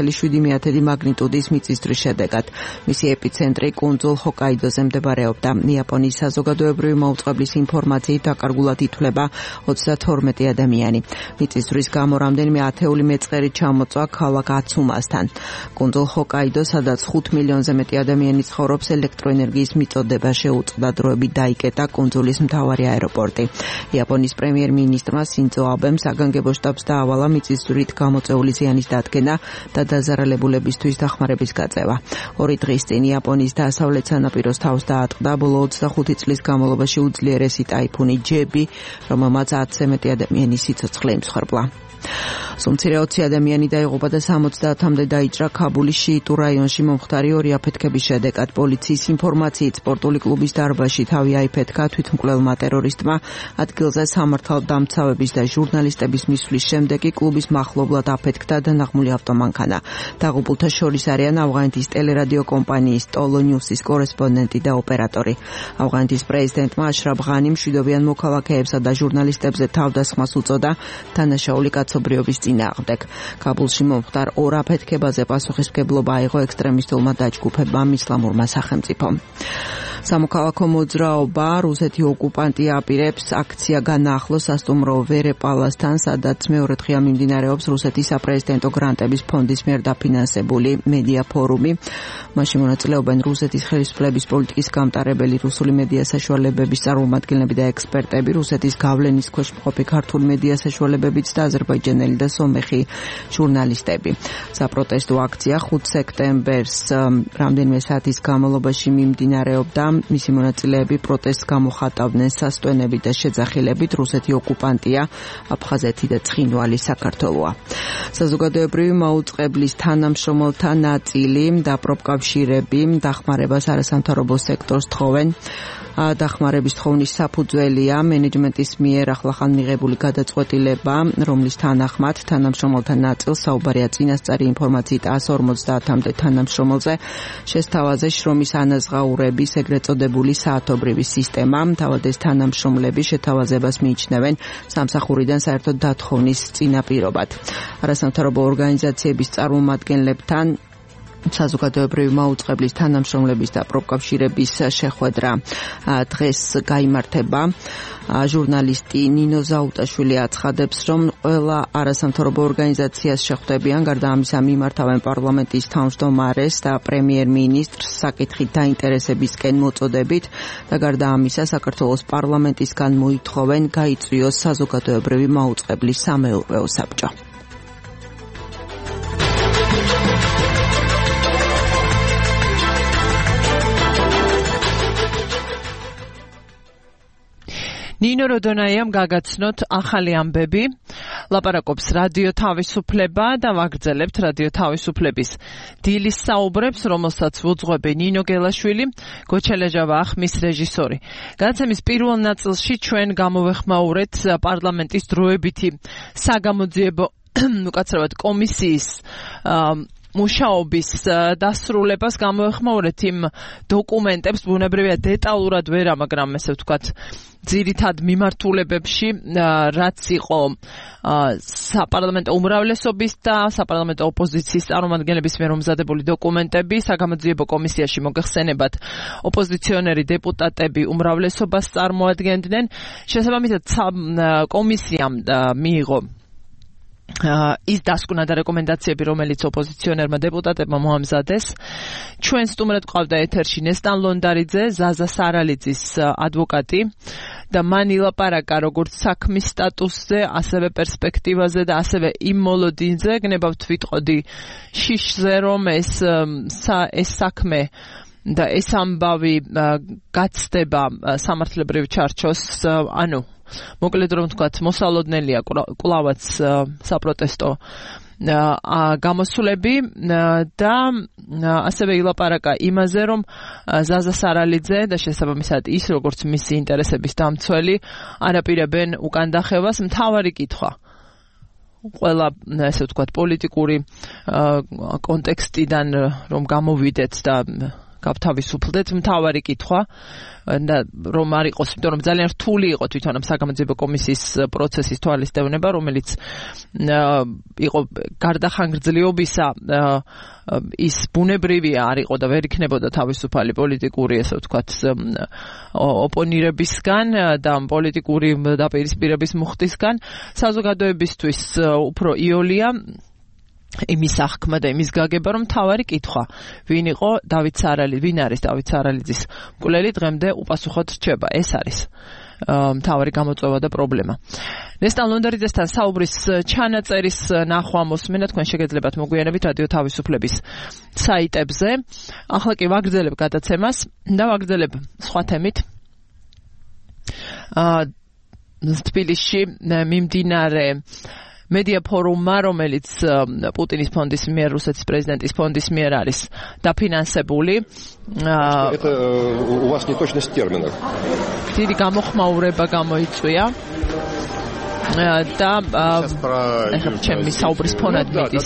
6.7 მაგნიტუდის მიწისძვრის შედეგად. მისი ეპიცენტრი კუნძულ ჰოკაიდოზე მდებარეობდა. იაპონიის საზოგადოებრივი მაუწყებლის ინფორმაციით დაკარგულად ითვლება 32 ადამიანი. მიწისძვრის გამო რამდენიმე ათეული მეწყერი ჩამოწვა ქალაქ აცუმასთან. კუნძულ ჰოკაიდო, სადაც 5 მილიონზე მეტი ადამიანი ცხოვრობს, ელექტროენერგიის მიწოდება შეუწყდა, დროებით დაიკეტა კუნძულის მთავარი აეროპორტი. იაპონიის პრემიერ-მინისტრმა სინძო აბემ საგანგებო შტაბს დაავალა მიწისძვრით გამოწეული ზიანის დადგენა და დაზარალებულებისთვის დახმარების გაწევა. 2 დღის წინ იაპონიის დასავლეთ სანაპიროს თავს დაატყდა ბოლო 25 წლის განმავლობაში უძლიერესი ტაიფუნი ჯები, რომელმაც 10-ზე მეტი ადამიანის სიცოცხლე იმსხვერპლა. სულ 20 ადამიანი დაიღუპა და 70-მდე დაიჭრა ქაბულის შიიტურ რაიონში მომხდარი ორი აფეთქების შედეგად. პოლიციის ინფორმაციით სპორტული კლუბის დარბაზში თავი აიფეთქა თვითმკვლელმა ტერორისტმა. ადგილზე სამართალდამცავების და ჟურნალისტების მისვლის შემდეგ კლუბის მახლობლად აფეთქდა დანაღმული ავტომანქანა. დაღუპულთა შორის არიან ავღანეთის ტელერადიო კომპანიის ტოლო ნიუსის კორესპონდენტი და ოპერატორი. ავღანეთის პრეზიდენტმა აშრაფ ღანიმ მშვიდობიან მოქალაქეებსა და ჟურნალისტებზე თავდასხმას უწოდა დანაშაული კაცობრიობის წინააღმდეგ. ქაბულში მომხდარ ორ აფეთქებაზე პასუხისმგებლობა აიღო ექსტრემისტულმა დაჯგუფებამ ისლამურმა სახელმწიფომ. სამოქალაქო მოძრაობა რუსეთი ოკუპანტი აპირებს აქცია განაახლოს სასტუმრო ვერეპალასთან, სადაც მეორე დღეა მიმდინარეობს რუსეთის საპრეზიდენტო გრანტების ფონდის მიერ დაფინანსებული მედია ფორუმი. მასში მონაწილეობენ რუსეთის ხელისუფლების პოლიტიკის გამტარებელი რუსული მედია საშუალებების წარმომადგენლები და ექსპერტები, რუსეთის გავლენის ქვეშ მყოფი ქართული მედია საშუალებებიც და აზერბაიჯანელი და სომეხი ჟურნალისტები. საპროტესტო აქცია 5 სექტემბერს რამდენიმე საათის განმავლობაში მიმდინარეობდა. მისი მონაწილეები პროტესტს გამოხატავდნენ სასტვენებით და შეძახილებით. რუსეთი ოკუპანტია, აფხაზეთი და ცხინვალი საქართველოა. საზოგადოებრივი მაუწყებლის თანამშრომელთა ნაწილი და პროფკავშირები დახმარებას არასამთავრობო სექტორს თხოვენ. დახმარების თხოვნის საფუძველია მენეჯმენტის მიერ ახლახან მიღებული გადაწყვეტილება, რომლის თანახმად თანამშრომელთა ნაწილს საუბარია წინასწარი ინფორმაციით 150-მდე თანამშრომელზე შესთავაზე შრომის ანაზღაურების ეგრეთ წოდებული საათობრივი სისტემა. თავად ეს თანამშრომლები შეთავაზებას მიიჩნევენ სამსახურიდან საერთოდ დათხოვნის წინაპირობად. არასამთავრობო ორგანიზაციების წარმომადგენლებთან საზოგადოებრივი მაუწყებლის თანამშრომლების და პროფკავშირების შეხვედრა დღეს გაიმართება. ჟურნალისტი ნინო ზაუტაშვილი აცხადებს, რომ ყველა არასამთავრობო ორგანიზაციას შეხვდებიან, გარდა ამისა მიმართავენ პარლამენტის თავმჯდომარეს და პრემიერ-მინისტრს საკითხით დაინტერესებისკენ მოწოდებით და გარდა ამისა საქართველოს პარლამენტისგან მოითხოვენ გაიწვიოს საზოგადოებრივი მაუწყებლის სამეურვეო საბჭო. ნინო როდონაიამ გაგაცნოთ ახალი ამბები, ლაპარაკობს რადიო თავისუფლება და ვაგრძელებთ რადიო თავისუფლების დილის საუბრებს, რომელსაც უძღვები ნინო გელაშვილი, გოჩელეჟავა ახმის რეჟისორი. გადაცემის პირველ ნაწილში ჩვენ გამოვეხმაურეთ პარლამენტის დროებითი საგამოძიებო უკაცრავად კომისიის მუშაობის დასრულებას გამოეხმაურეთ იმ დოკუმენტებს, ბუნებრივია დეტალურად ვერა, მაგრამ ესე ვთქვათ, ძირითად მიმართულებებში, რაც იყო საპარლამენტო უმრავლესობის და საპარლამენტო ოპოზიციის წარმომადგენლების მიერ მომზადებული დოკუმენტები, საგამოძიებო კომისიაში მოგეხსენებათ ოპოზიციონერი დეპუტატები უმრავლესობას წარმოადგენდნენ. შესაბამისად კომისიამ მიიღო ის დასკვნა და რეკომენდაციები, რომელიც ოპოზიციონერმა დეპუტატებმა მოამზადეს. ჩვენ სტუმრად ყავდა ეთერში ნესტან ლონდარიძე, ზაზა სარალიძის ადვოკატი და მან ილაპარაკა როგორც საქმის სტატუსზე, ასევე პერსპექტივაზე და ასევე იმ მოლოდინზე. გნებავთ ვიტყოდი შიშზე, რომ ეს საქმე და ეს ამბავი გაცდება სამართლებრივ ჩარჩოს, ანუ მოკლედ რომ ვთქვათ, მოსალოდნელია კვლავაც საპროტესტო გამოსვლები და ასევე ილაპარაკა იმაზე, რომ ზაზა სარალიძე და შესაბამისად ის, როგორც მისი ინტერესების დამცველი, არაპირებენ უკან დახევას. მთავარი კითხვა ყველა, ესე ვთქვათ, პოლიტიკური კონტექსტიდან რომ გამოვიდეთ და გავთავისუფლდეთ, მთავარი კითხვა და რომ არ იყოს, იმიტომ რომ ძალიან რთული იყო თვითონ ამ საგამოძიებო კომისიის პროცესის თვალისწევნება, რომელიც იყო გარდახანგრძლივობისა, ის ბუნებრივია არ იყო და ვერ იქნებოდა თავისუფალი პოლიტიკური, ესე ვთქვათ, ოპონირებისგან და პოლიტიკური დაპირისპირების მუხტისგან. საზოგადოებისთვის უფრო იოლია იმის აღქმა და იმის გაგება, რომ თავარი კითხვა, ვინ არის დავით სარალიძის მკვლელი, დღემდე უპასუხოდ რჩება. ეს არის მთავარი გამოწვევა და პრობლემა. ნესტან ლონდარიძესთან საუბრის ჩანაწერის ნახვა მოსმენა თქვენ შეგეძლებათ მოგვიანებით რადიო თავისუფლების საიტებზე. ახლა კი ვაგრძელებ გადაცემას და ვაგრძელებ სხვა თემით. თბილისში მიმდინარე მედია ფორუმმა, რომელიც პუტინის ფონდის მიერ, რუსეთის პრეზიდენტის ფონდის მიერ არის დაფინანსებული. Это у вас неточность в терминах. დიდი გამოხმაურება გამოიწვია. და ჩემი საუბრის ფონად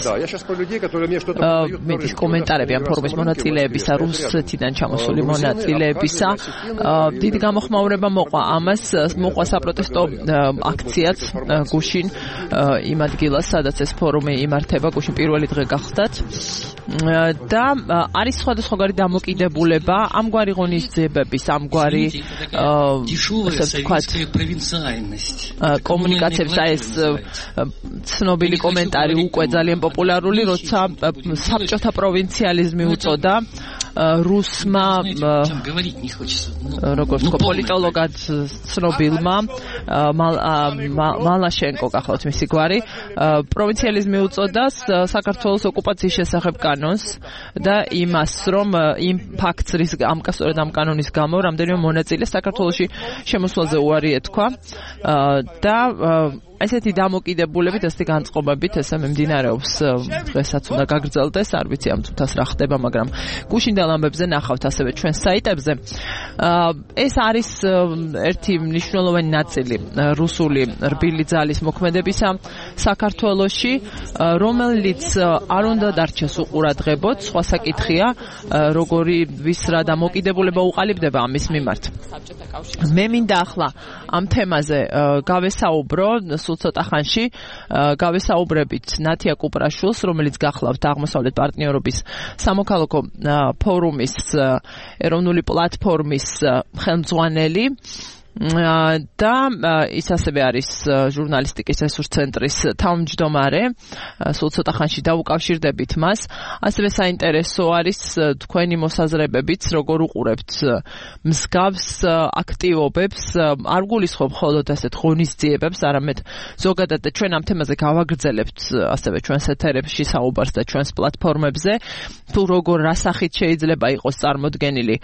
მიდის კომენტარები ამ ფორუმის მონაწილეებისა, რუსეთიდან ჩამოსული მონაწილეებისა. დიდი გამოხმაურება მოყვა ამას, მოყვა საპროტესტო აქციაც გუშინ იმ ადგილას, სადაც ეს ფორუმი იმართება, გუშინ პირველი დღე გახდათ. და არის სხვადასხვაგვარი დამოკიდებულება, ამგვარი ღონისძიებების, ამგვარი კომუნიკაციებს, ეს ცნობილი კომენტარი უკვე ძალიან პოპულარული, როცა საბჭოთა პროვინციალიზმი უწოდა რუსმა როგორც თქო პოლიტოლოგად ცნობილმა მალაშენკო გახლავთ მისი გვარი, პროვინციალიზმი უწოდა საქართველოს ოკუპაციის შესახებ კანონს და იმას, რომ იმ ფაქტს რის სწორედ ამ კანონის გამო რამდენიმე მონაწილე საქართველოში შემოსვლაზე უარი ეთქვა და ესეთი დამოკიდებულებით, ესეთი განწყობებით ესე მიმდინარეობს. დღესაც უნდა გაგრძელდეს, არ ვიცი ამ თუთას რა ხდება, მაგრამ გუშინდელ ამბებზე ნახავთ ასევე ჩვენ საიტებზე. ეს არის ერთი მნიშვნელოვანი ნაწილი რუსული რბილი ძალის მოქმედებისა საქართველოში, რომელიც არ უნდა დარჩეს უყურადღებოდ. სხვა საკითხია, როგორი ვის რა დამოკიდებულება უყალიბდება ამის მიმართ. მე მინდა ახლა ამ თემაზე გავესაუბრო ცოტა ხანში გავესაუბრებით ნათია კუპრაშვილს, რომელიც გახლავთ აღმოსავლეთ პარტნიორობის სამოქალაქო ფორუმის ეროვნული პლატფორმის ხელმძღვანელი და ის ასევე არის ჟურნალისტიკის რესურს ცენტრის თავმჯდომარე. სულ ცოტა ხანში დავუკავშირდებით მას. ასევე საინტერესო არის თქვენი მოსაზრებებიც, როგორ უყურებთ მსგავს აქტივობებს, არ გულისხმობ მხოლოდ ასეთ ღონისძიებებს, არამედ ზოგადად ჩვენ ამ თემაზე გავაგრძელებთ ასევე ჩვენს ეთერებში საუბარს და ჩვენს პლატფორმებზე, თუ როგორ რა სახით შეიძლება იყოს წარმოდგენილი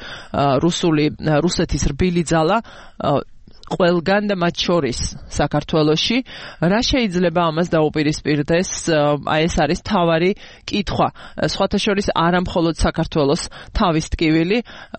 რუსეთის რბილი ძალა ყველგან და მათ შორის საქართველოში. რა შეიძლება ამას დაუპირისპირდეს? აი ეს არის თავარი კითხვა. სხვათა შორის არა მხოლოდ საქართველოს თავის ტკივილი,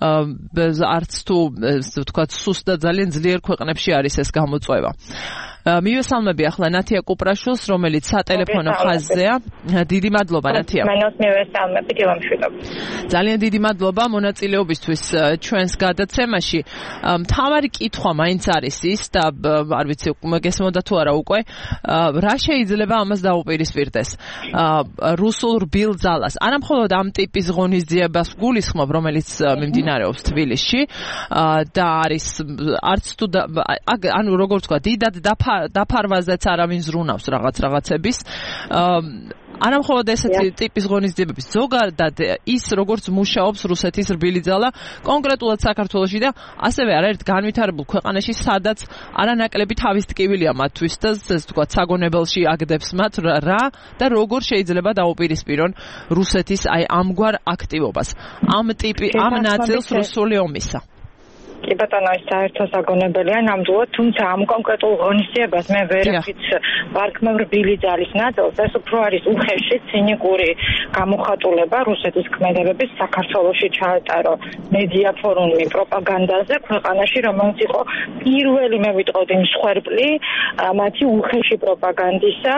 არც თუ ვთქვათ სუსტ და ძალიან ძლიერ ქვეყნებში არის ეს გამოწვევა. მივესალმები ახლა ნათია კუპრაშვილს, რომელიც სატელეფონო ხაზზეა. დიდი მადლობა ნათია. მანოს მივესალმები, დილამშვიდობ. ძალიან დიდი მადლობა მონაწილეობისთვის ჩვენს გადაცემაში. მთავარი კითხვა მაინც არის ის და არ ვიცი გესმოდა თუ არა უკვე, რა შეიძლება ამას დაუპირისპირდეს რუსულ რბილ ძალას. არა მხოლოდ ამ ტიპის ღონისძიებას გულისხმობ, რომელიც მიმდინარეობს თბილისში და არის არც თუ ანუ როგორ ვთქვა, დიდად დაფარვაზეც არავინ ზრუნავს რაღაცების. არა მხოლოდ ესეთი ტიპის ღონისძიებების, ზოგადად ის როგორც მუშაობს რუსეთის რბილი ძალა კონკრეტულად საქართველოში და ასევე არაერთ განვითარებულ ქვეყანაში, სადაც არანაკლები თავის ტკივილია მათთვის და ეს თქვა საგონებელში აგდებს მათ რა და როგორ შეიძლება დაუპირისპირონ რუსეთის აი ამგვარ აქტივობას, ამ ნაწილს რუსული ომისა. კი ბატონო, ეს საერთო საგონებელია ნამდვილად, თუმცა ამ კონკრეტულ ღონისძიებას მე ვერაფრით ვარქმევ რბილი ძალის ნაწილს, ეს უფრო არის უხეში ცინიკური გამოხატულება რუსეთის ქმედებების საქართველოში ჩაატარო მედია ფორუმი პროპაგანდაზე ქვეყანაში, რომელიც იყო პირველი, მე ვიტყოდი, მსხვერპლი მათი უხეში პროპაგანდისა,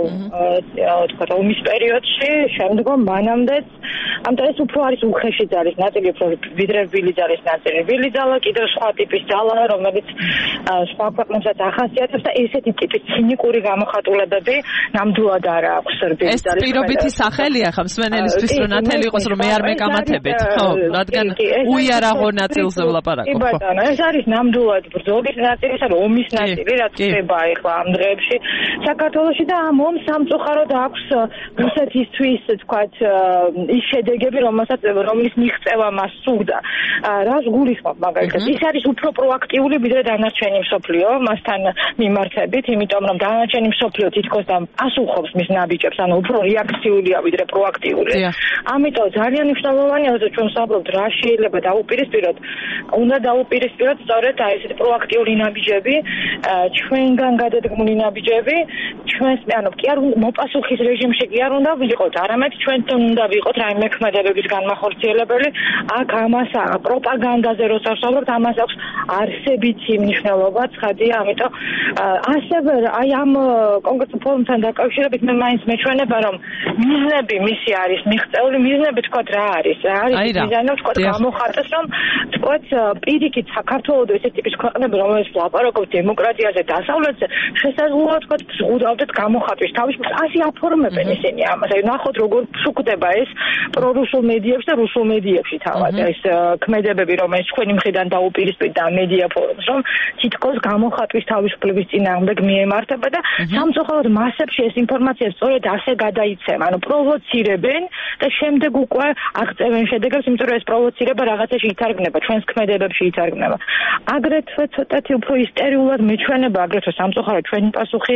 თქვა ომის პერიოდში, შემდგომ მანამდეც, ამიტომ ეს უფრო არის უხეში ძალის ნაწილი, უფრო ვიდრე რბილი ძალის ნაწილი. რბილი ძალა კიდევ სხვა ტიპის ძალაა, რომელიც სხვა ქვეყნებსაც ახასიათებს და ესეთი ტიპის ცინიკური გამოხატულებები ნამდვილად არ აქვს რბილი ძალის. ეს პირობითი სახელია ხა მსმენელისთვის, რომ ნათელი იყოს, რომ მე არ მეკამათებთ, ხო, რადგან უიარაღო ნაწილზე ვლაპარაკობ. კი ბატონო, ეს არის ნამდვილად ბრძოლის ნაწილი, ომის ნაწილი, რაც ხდება ახლა ამ დღეებში საქართველოში და ამ ომს სამწუხაროდ აქვს რუსეთისთვის, თქვათ, ის შედეგები, რომლის მიღწევა მას სურდა. რას გულისხმობ მაგალითად ის არის უფრო პროაქტიული ვიდრე დანარჩენი მსოფლიო მასთან მიმართებით, იმიტომ რომ დანარჩენი მსოფლიო თითქოს და ასუხობს მის ნაბიჯებს, ანუ უფრო რეაქციულია ვიდრე პროაქტიული. ამიტომ ძალიან მნიშვნელოვანია, რომ ჩვენ ვსაუბრობთ რა შეიძლება დაუპირისპიროთ. უნდა დაუპირისპიროთ სწორედ აი ესეთი პროაქტიული ნაბიჯები, ჩვენგან გადადგმული ნაბიჯები, ჩვენს ანუ კი არ მოპასუხის რეჟიმში კი არ უნდა ვიყოთ, არამედ ჩვენთან უნდა ვიყოთ რაიმე ქმედებების განმახორციელებელი. აქ ამას პროპაგანდაზე რო ვსაუბრობთ, ამას აქვს არსებითი მნიშვნელობა, ცხადია, ამიტომ ასევე აი ამ კონკრეტულ ფორუმთან დაკავშირებით მე მაინც მეჩვენება, რომ მიზნები მისი არის მიღწეული, მიზნები თქვა რა არის მიზანი, თქვა გამოხატეს, რომ თქვა პირიქით საქართველოს ესეთი ტიპის ქვეყნები, რომელიც ლაპარაკობს დემოკრატიაზე, დასავლეთზე, შესაძლოა თქვა ზღუდავდეთ გამოხატვის თავისუფლებას, ასე აფორმებენ ისინი ამას. აი ნახოთ როგორ შუქდება ეს პრორუსულ მედიებში და რუსულ მედიებში თავად ეს ქმედებები, რომელიც თქვენი მხრიდან დაუპირისპირდა მედია ფორუმს, რომ თითქოს გამოხატვის თავისუფლების წინააღმდეგ მიემართება და სამწუხაროდ მასებში ეს ინფორმაცია სწორედ ასე გადაიცემა, ანუ პროვოცირებენ და შემდეგ უკვე აღწევენ შედეგებს, იმიტომ რომ ეს პროვოცირება რაღაცაში ითარგმნება, ჩვენს ქმედებებში ითარგმნება. აგრეთვე ცოტათი უფრო ისტერიულად მეჩვენება, აგრეთვე სამწუხაროდ ჩვენი პასუხი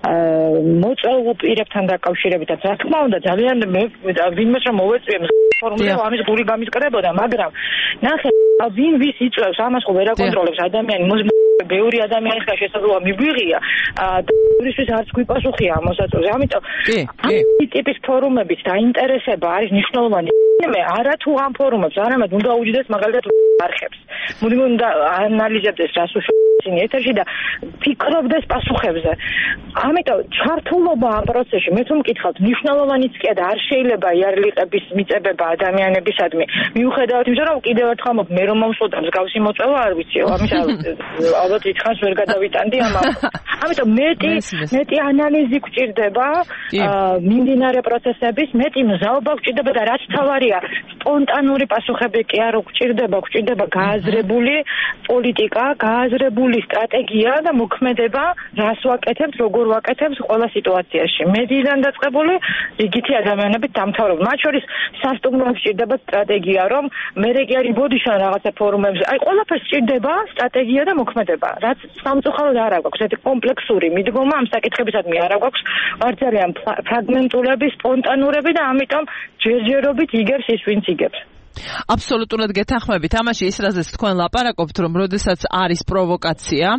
მოწვეულ პირებთან დაკავშირებითაც. რა თქმა უნდა, ძალიან ვინმეს რომ მოვეწვიე ფორუმზე ამის გული გამისკრებოდა, მაგრამ ნახე, ვინ ვის იწვევს, ამას ხო ვერ აკონტროლებს ადამიანი, ბევრი ადამიანის შესაძლოა მიგვიღია და ისიც არც გვიპასუხია ამ მოსაწვევზე. ამიტომ ამ ტიპის ფორუმებით დაინტერესება არის მნიშვნელოვანი. მე არა თუ ამ ფორუმებს, არამედ უნდა უჯდეს მაგალითად არხებს. უნდა ანალიზებდეს რას უშუალოდ ეთერში და ფიქრობდეს პასუხებზე. ამიტომ ჩართულობა ამ პროცესში, მე თუ მკითხავთ, მნიშვნელოვანიც კი და არ შეიძლება იარლიყების მიწებება ადამიანებისადმი. მიუხედავად იმისა, რომ კიდევ ერთხელ მოგ მე რომ მომსვლოდა მსგავსი მოწვევა არ ვიციო, ამის ალბათ დიდხანს ვერ გადავიტანდი ამას. ამიტომ მეტი ანალიზი გვჭირდება მიმდინარე პროცესების, მეტი მზაობა გვჭირდება და რაც თავარია, სპონტანური პასუხები კი არ გვჭირდება გააზრებული პოლიტიკა, გააზრებული სტრატეგია და მოქმედება, რას ვაკეთებთ, როგორ ვაკეთებთ ყველა სიტუაციაში. მედიიდან დაწყებული იგითი ადამიანებით დამთავრებული. მათ შორის სასტუმროს სჭირდება სტრატეგია, რომ მე კი არის ბოდიშან რაღაცა ფორუმებზე. აი ყველაფერს სჭირდება სტრატეგია და მოქმედება. რაც სამწუხაროდ არ აქვს, ეს კომპლექსური მიდგომა ამ საკითხებისადმი არ აქვს. არ ძალიან ფრაგმენტულები, სპონტანურები და ამიტომ ჯერჯერობით იგებს ის, ვინც იგებს. აბსოლუტურად გეთანხმებით. ამაში ის რაზეც თქვენ ლაპარაკობთ, რომ როდესაც არის პროვოკაცია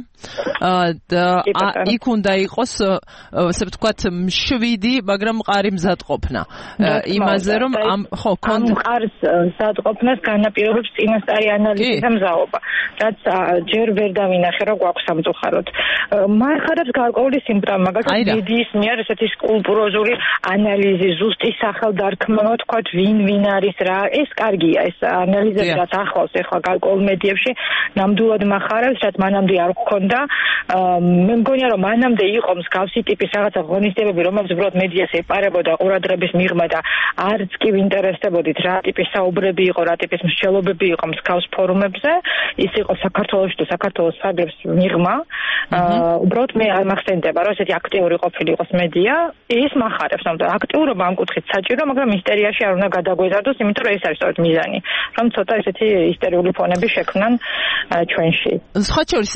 და იქ უნდა იყოს, ასე ვთქვათ, მშვიდი, მაგრამ მყარი მზადყოფნა. იმაზე რომ ამ მყარს მზადყოფნას განაპირობებს წინასწარი ანალიზი და მზაობა, რაც ჯერ ვერ დავინახე, რომ გვაქვს სამწუხაროდ. მარხადებს გარკვეული სიმპტომი, მაგალითად მედიის მიერ ესეთი სკულპტუროზული ანალიზი, ზუსტი სახელდარქმევა, ვთქვათ, ვინ არის რა, ეს კარგია, ეს ანალიზები რაც ახლავს ახლა გარკვეულ მედიებში, ნამდვილად მახარებს, რაც მანამდე არ გქონდა. მე მგონია, რომ მანამდე იყო მსგავსი ტიპის რაღაცა ღონისძიებები, რომელსაც უბრალოდ მედიას ეპარებოდა ყურადღების მიღმა და არც კი ვინტერესდებოდით რა ტიპის საუბრები იყო, რა ტიპის მსჯელობები იყო მსგავს ფორუმებზე. ის იყო საქართველოს და საქართველოს საგრებს მიღმა. უბრალოდ მე არ მახსენდება, რომ ესეთი აქტიური ყოფილი იყოს მედია, ის მახარებს, რომ აქტიურობა ამ კუთხით საჭირო, მაგრამ ისტერიაში არ უნდა გადაგვეზარდოს, იმიტომ რომ ეს არის სწორედ მიზანი, რომ ცოტა ესეთი ისტერიული ფონები შექმნან ჩვენში. სხვა შორის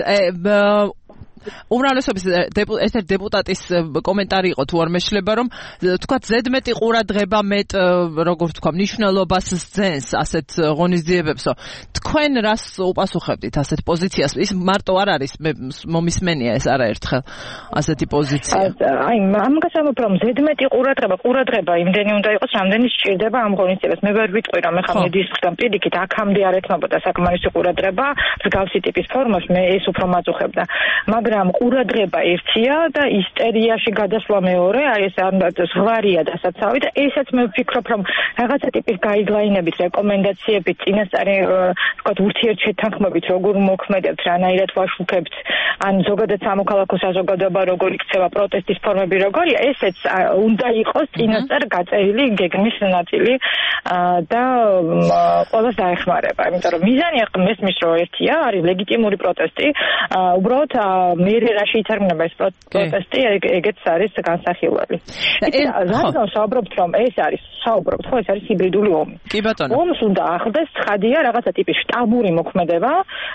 უმრავლესობის ერთ-ერთი დეპუტატის კომენტარი იყო, თუ არ მეშლება, რომ თქვა ზედმეტი ყურადღება მეტ როგორ თქვა მნიშვნელობას ძენს ასეთ ღონისძიებებსო. თქვენ რას უპასუხებდით ასეთ პოზიციას? ის მარტო არ არის, მომისმენია ეს არაერთხელ ასეთი პოზიცია. აი, ამ გასამოფ რომ ზედმეტი ყურადღება იმდენი უნდა იყოს, რამდენი სჭირდება ამ ღონისძიებას. მე ვერ ვიტყვი, რომ ახლა მედიის მხრიდან პირიქით აქამდე არ ეთმობოდა საკმარისი ყურადღება მსგავსი ტიპის ფორმას, მე ეს უფრო მაწუხებდა. მაგრამ ყურადღება ერთია და ისტერიაში გადასვლა მეორე, აი ეს ზღვარია დასაცავი და ესაც მე ვფიქრობ, რომ რაღაცა ტიპის გაიდლაინებით, რეკომენდაციებით, წინასწარი ვთქვათ ურთიერთშეთანხმებით, როგორ მოქმედებთ, რანაირად ვაშუქებთ, ან ზოგადად სამოქალაქო საზოგადოება როგორ იქცევა, პროტესტის ფორმები როგორია, ესეც უნდა იყოს წინასწარ გაწერილი გეგმის ნაწილი და ყველას დაეხმარება, იმიტომ რომ მიზანი მესმის რომ ერთია, არის ლეგიტიმური პროტესტი, უბრალოდ მე რაში ითარგმნება ეს პროტესტი, ეგეც არის განსახილველი. რადგან საუბრობთ, რომ ეს არის ჰიბრიდული ომი. კი ბატონო. ომს უნდა ახლდეს ცხადია რაღაცა ტიპის შტაბური მოქმედება,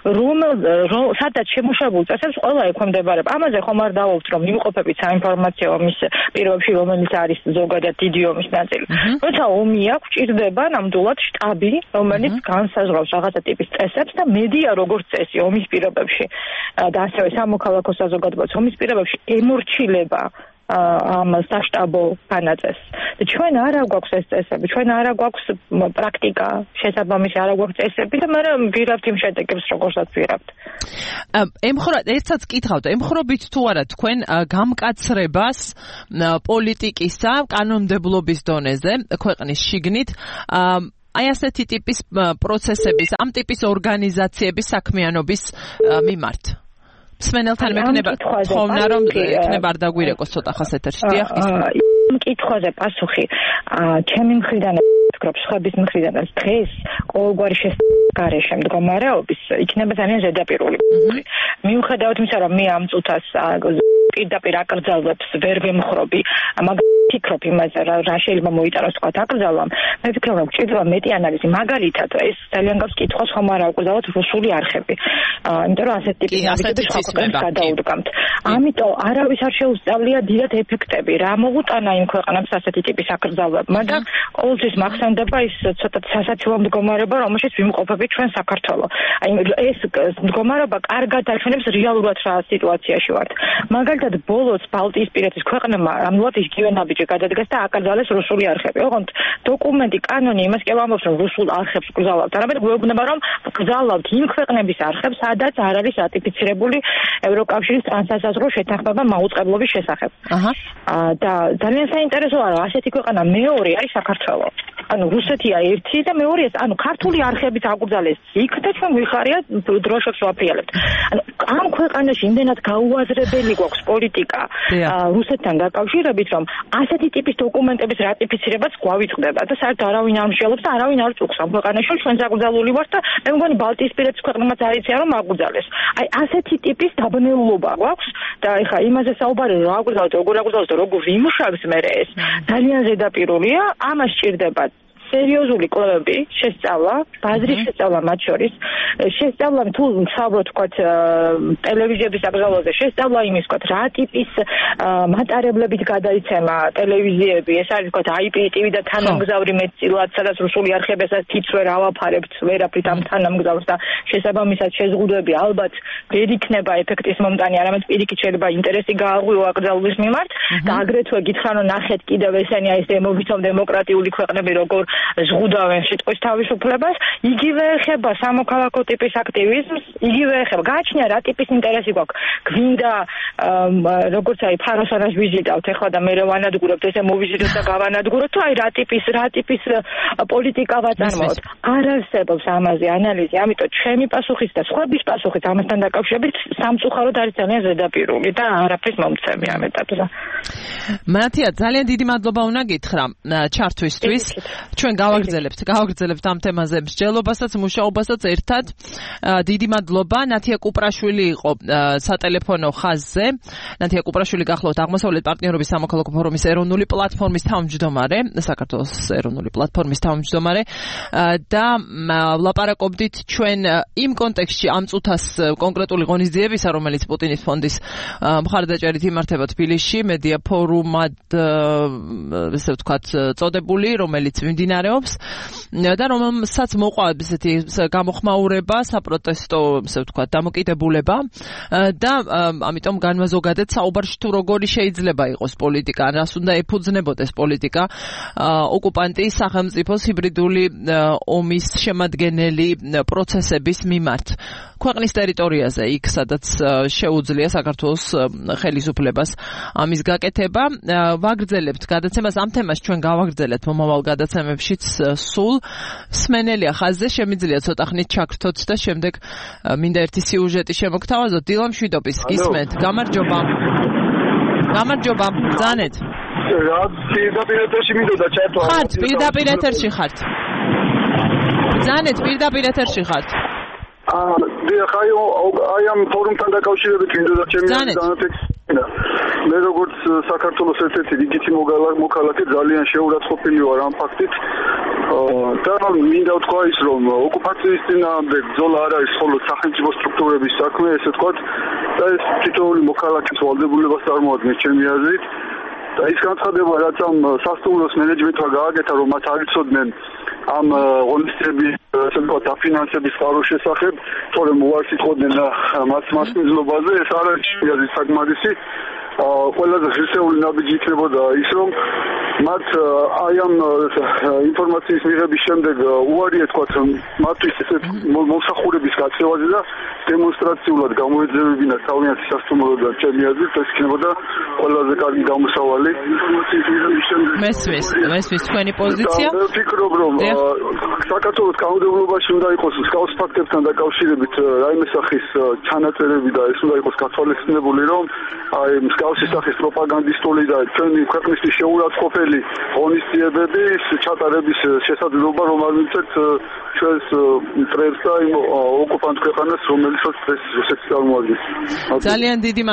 სადაც შემუშავებულ წესებს ყველა ექვემდებარება. ამაზე ხომ არ დავობთ, რომ იმყოფებით საინფორმაციო ომის პირობებში, რომელიც არის ზოგადად დიდი ომის ნაწილი. როცა ომი აქვს, ჭირდება ნამდვილად შტაბი, რომელიც განსაზღვრავს რაღაცა ტიპის წესებს და მედია როგორც წესი ომის პირობებში და ასევე სამოქალაქო საზოგადოებაც ომის პირობებში ემორჩილება ამ საშტაბო განაწესს. და ჩვენ არა გვაქვს ეს წესები, ჩვენ არა გვაქვს პრაქტიკა, შესაბამისი არა გვაქვს წესები და მე ვიღებთ იმ შედეგებს, როგორცაც ვიღებთ. ერთსაც კითხავთ, ემხრობით თუ არა თქვენ გამკაცრებას პოლიტიკისა, კანონმდებლობის დონეზე, ქვეყნის შიგნით, აი ასეთი ტიპის პროცესების, ამ ტიპის ორგანიზაციების საქმიანობის მიმართ. სმენელთან მექნება თხოვნა რომ ექნება არ დაგვირეკოს ცოტა ხას ეთერში. დიახ, მკითხვაზე პასუხი ჩემი მხრიდან ვფიქრობ, სხვების მხრიდანაც დღეს ყოველგვარი გარეშე მდგომარეობის იქნება ძალიან ზედაპირული. მიუხედავად იმისა, რომ მე ამ წუთას პირდაპირ აკრძალვებს ვერ ვემხრობი, მაგრამ ვფიქრობ იმაზე, რა შეიძლება მოიტანოს თქვა აკრძალვამ, მე ვფიქრობ, რომ გვჭირდება მეტი ანალიზი. მაგალითად, ეს ძალიან გავს კითხვას, ხომ არ აუკრძალოთ რუსული არხები. იმიტომ რომ ასეთი ტიპის ნაბიჯებს გადაუდგამთ. ამიტომ არავის არ შეუსწავლია დიდად ეფექტები. რა მოუტანა იმ ქვეყნებს ასეთი ტიპის აკრძალვებმა და ყოველთვის მახსენდება ის ცოტა სასაცილო მდგომარეობა, რომელშიც ვიმყოფებით ჩვენ საქართველოს. აი ეს მდგომარეობა კარგად აჩვენებს რეალურად რა სიტუაციაში ვართ. მაგალითად, ბოლოს ბალტიისპირეთის ქვეყნებმა რამულად იგივე ნაბიჯი გადადგეს და აკრძალეს რუსული არხები. ოღონდ დოკუმენტი, კანონი იმას კი ამბობს, რომ რუსულ არხებს გრძალავთ. არამედ გვეუბნება, რომ გრძალავთ იმ ქვეყნების არხებს, სადაც არ არის რატიფიცირებული ევროკავშირის ტრანსსაზღვრო შეთანხმება მაუწყებლობის შესახებ. და ძალიან საინტერესოა, რომ ასეთი ქვეყანა მეორე არის საქართველო. ანუ რუსეთია ერთი და მეორეა, ანუ ქართული არხებით აკრძალეს იქ და ჩვენ ვიხარია დროშებს ვაფრიალებთ. ანუ ამ ქვეყანაში იმდენად გაუაზრებელი გვაქვს პოლიტიკა რუსეთთან დაკავშირებით, რომ ასეთი ტიპის დოკუმენტების რატიფიცირებაც გვავიწყდება და საერთოდ არავინ არ მსჯელობს და არავინ არ წუხს ამ ქვეყანაში, ჩვენ საკრძალული ვართ და მე მგონი ბალტიისპირეთის ქვეყნებმაც არ იციან რომ აკრძალეს. აი ასეთი ტიპის დაბნელულობა გვაქვს და ეხლა იმაზე საუბარი რა აკრძალოთ, როგორ აკრძალოთ და როგორ ვიმუშავებს მე ეს ძალიან ზედაპირულია, ამას სჭირდება სერიოზული კვლევები, შესწავლა, ბაზრის შესწავლა მათ შორის, შესწავლა თუ საუბრობთ თქვათ ტელევიზიების აკრძალვაზე, შესწავლა იმის თქვათ რა ტიპის მატარებლებით გადაიცემა ტელევიზიები, ეს არის თქვათ IPTV და თანამგზავრი მეტწილად, სადაც რუსული არხები ესაც თითს ვერ ავაფარებთ, ვერაფრით ამ თანამგზავრს და შესაბამისად შეზღუდვები ალბათ ვერ იქნება ეფექტის მომტანი, არამედ პირიქით შეიძლება ინტერესი გააღვიო აკრძალვის მიმართ და აგრეთვე გითხრან რომ ნახეთ კიდევ ესენი აი ეს დემობითომ დემოკრატიული ქვეყნები როგორ ზღუდავენ სიტყვის თავისუფლებას, იგივე ეხება სამოქალაქო ტიპის აქტივიზმს, იგივე ეხება გააჩნია რა ტიპის ინტერესი გვაქვს. გვინდა როგორც აი ფაროსანას ვიზიტავთ ეხლა და მე რა ვანადგურებთ, ესე მოვიზიტოთ და გავანადგუროთ, თუ აი რა ტიპის პოლიტიკა ვაწარმოოთ. არ არსებობს ამაზე ანალიზი, ამიტომ ჩემი პასუხიც და სხვების პასუხიც ამასთან დაკავშირებით სამწუხაროდ არის ძალიან ზედაპირული და არაფრის მომცემი ამ ეტაპზე. მათია, ძალიან დიდი მადლობა უნდა გითხრა ჩართვისთვის. ჩვენ გავაგრძელებთ ამ თემაზე მსჯელობასაც, მუშაობასაც ერთად. დიდი მადლობა. ნათია კუპრაშვილი იყო სატელეფონო ხაზზე. ნათია კუპრაშვილი გახლავთ აღმოსავლეთ პარტნიორობის სამოქალაქო ფორუმის ეროვნული პლატფორმის თავმჯდომარე, საქართველოს ეროვნული პლატფორმის თავმჯდომარე და ვლაპარაკობდით ჩვენ იმ კონტექსტში ამ წუთას კონკრეტული ღონისძიებისა, რომელიც პუტინის ფონდის მხარდაჭერით იმართება თბილისში, მედია ფორუმად ესე ვთქვათ წოდებული, რომელიც მიმდინარეობს და რომელსაც მოყვა ესეთი გამოხმაურება, საპროტესტო, ესე ვთქვათ, დამოკიდებულება და ამიტომ განვაზოგადეთ საუბარში თუ როგორი შეიძლება იყოს პოლიტიკა, რას უნდა ეფუძნებოდეს პოლიტიკა ოკუპანტის სახელმწიფოს ჰიბრიდული ომის შემადგენელი პროცესების მიმართ. ქვეყნის ტერიტორიაზე, იქ სადაც შეუძლია საქართველოს ხელისუფლებას ამის გაკეთება. ვაგრძელებთ გადაცემას ამ თემას, ჩვენ გავაგრძელებთ მომავალ გადაცემებშიც სულ. სმენელია ხაზზე, შემიძლია ცოტა ხნით ჩაგრთოთ და შემდეგ მინდა ერთი სიუჟეტი შემოგთავაზოთ. დილა მშვიდობის, გისმენთ. გამარჯობა. ბრძანეთ. რა პირდაპირ ეთერში მინდოდა ჩართვა. ხართ, პირდაპირ ეთერში ხართ. ბრძანეთ, პირდაპირ ეთერში ხართ. აი ამ ფორუმთან დაკავშირებით მინდოდა ჩემი განაცხადი. მე როგორც საქართველოს ერთ-ერთი რიგითი მოქალაქე ძალიან შეურაცხყოფილი ვარ ამ ფაქტით. და მინდა ვთქვა ის, რომ ოკუპაციის წინააღმდეგ ბრძოლა არ არის მხოლოდ სახელმწიფო სტრუქტურების საქმე, ესე ვთქვათ, და ეს თითოეული მოქალაქის ვალდებულებას წარმოადგენს ჩემი აზრით. და ის განცხადება, რაც ამ სასტუმროს მენეჯმენტმა გააკეთა, რომ მათ არ იცოდნენ ამ ღონისძიების დაფინანსების წყაროს შესახებ, თორემ უარს იტყოდნენ მათ მასპინძლობაზე, ეს არ არის საკმარისი. ყველაზე ღირსეული ნაბიჯი იქნებოდა ის, რომ მათ აი ამ ინფორმაციის მიღების შემდეგ უარი ეთქვათ მათთვის ესეთ მოსახურების გაქცევაზე და დემონსტრაციულად გამოეძევებინათ თავიანთი სასტუმროდან. ჩემი აზრით ეს იქნებოდა ყველაზე კარგი გამოსავალი ინფორმაციის მიღების შემდეგ. მესმის თქვენი პოზიცია? მე ვფიქრობ, რომ საქართველოს კანონმდებლობაში უნდა იყოს მსგავს ფაქტებთან დაკავშირებით რაიმე სახის ჩანაწერები და ეს უნდა იყოს გათვალისწინებული, რომ აი მსგავსი სახის პროპაგანდისტული და ჩვენი ქვეყნის შეურაცხყოფელი ღონისძიებების ჩატარების შესაძლებლობა რომ არ მიცეთ ჩვენს მტრებს და იმ ოკუპანტ ქვეყანას, რომელიც ეს რუსეთს წარმოადგენს. ძალიან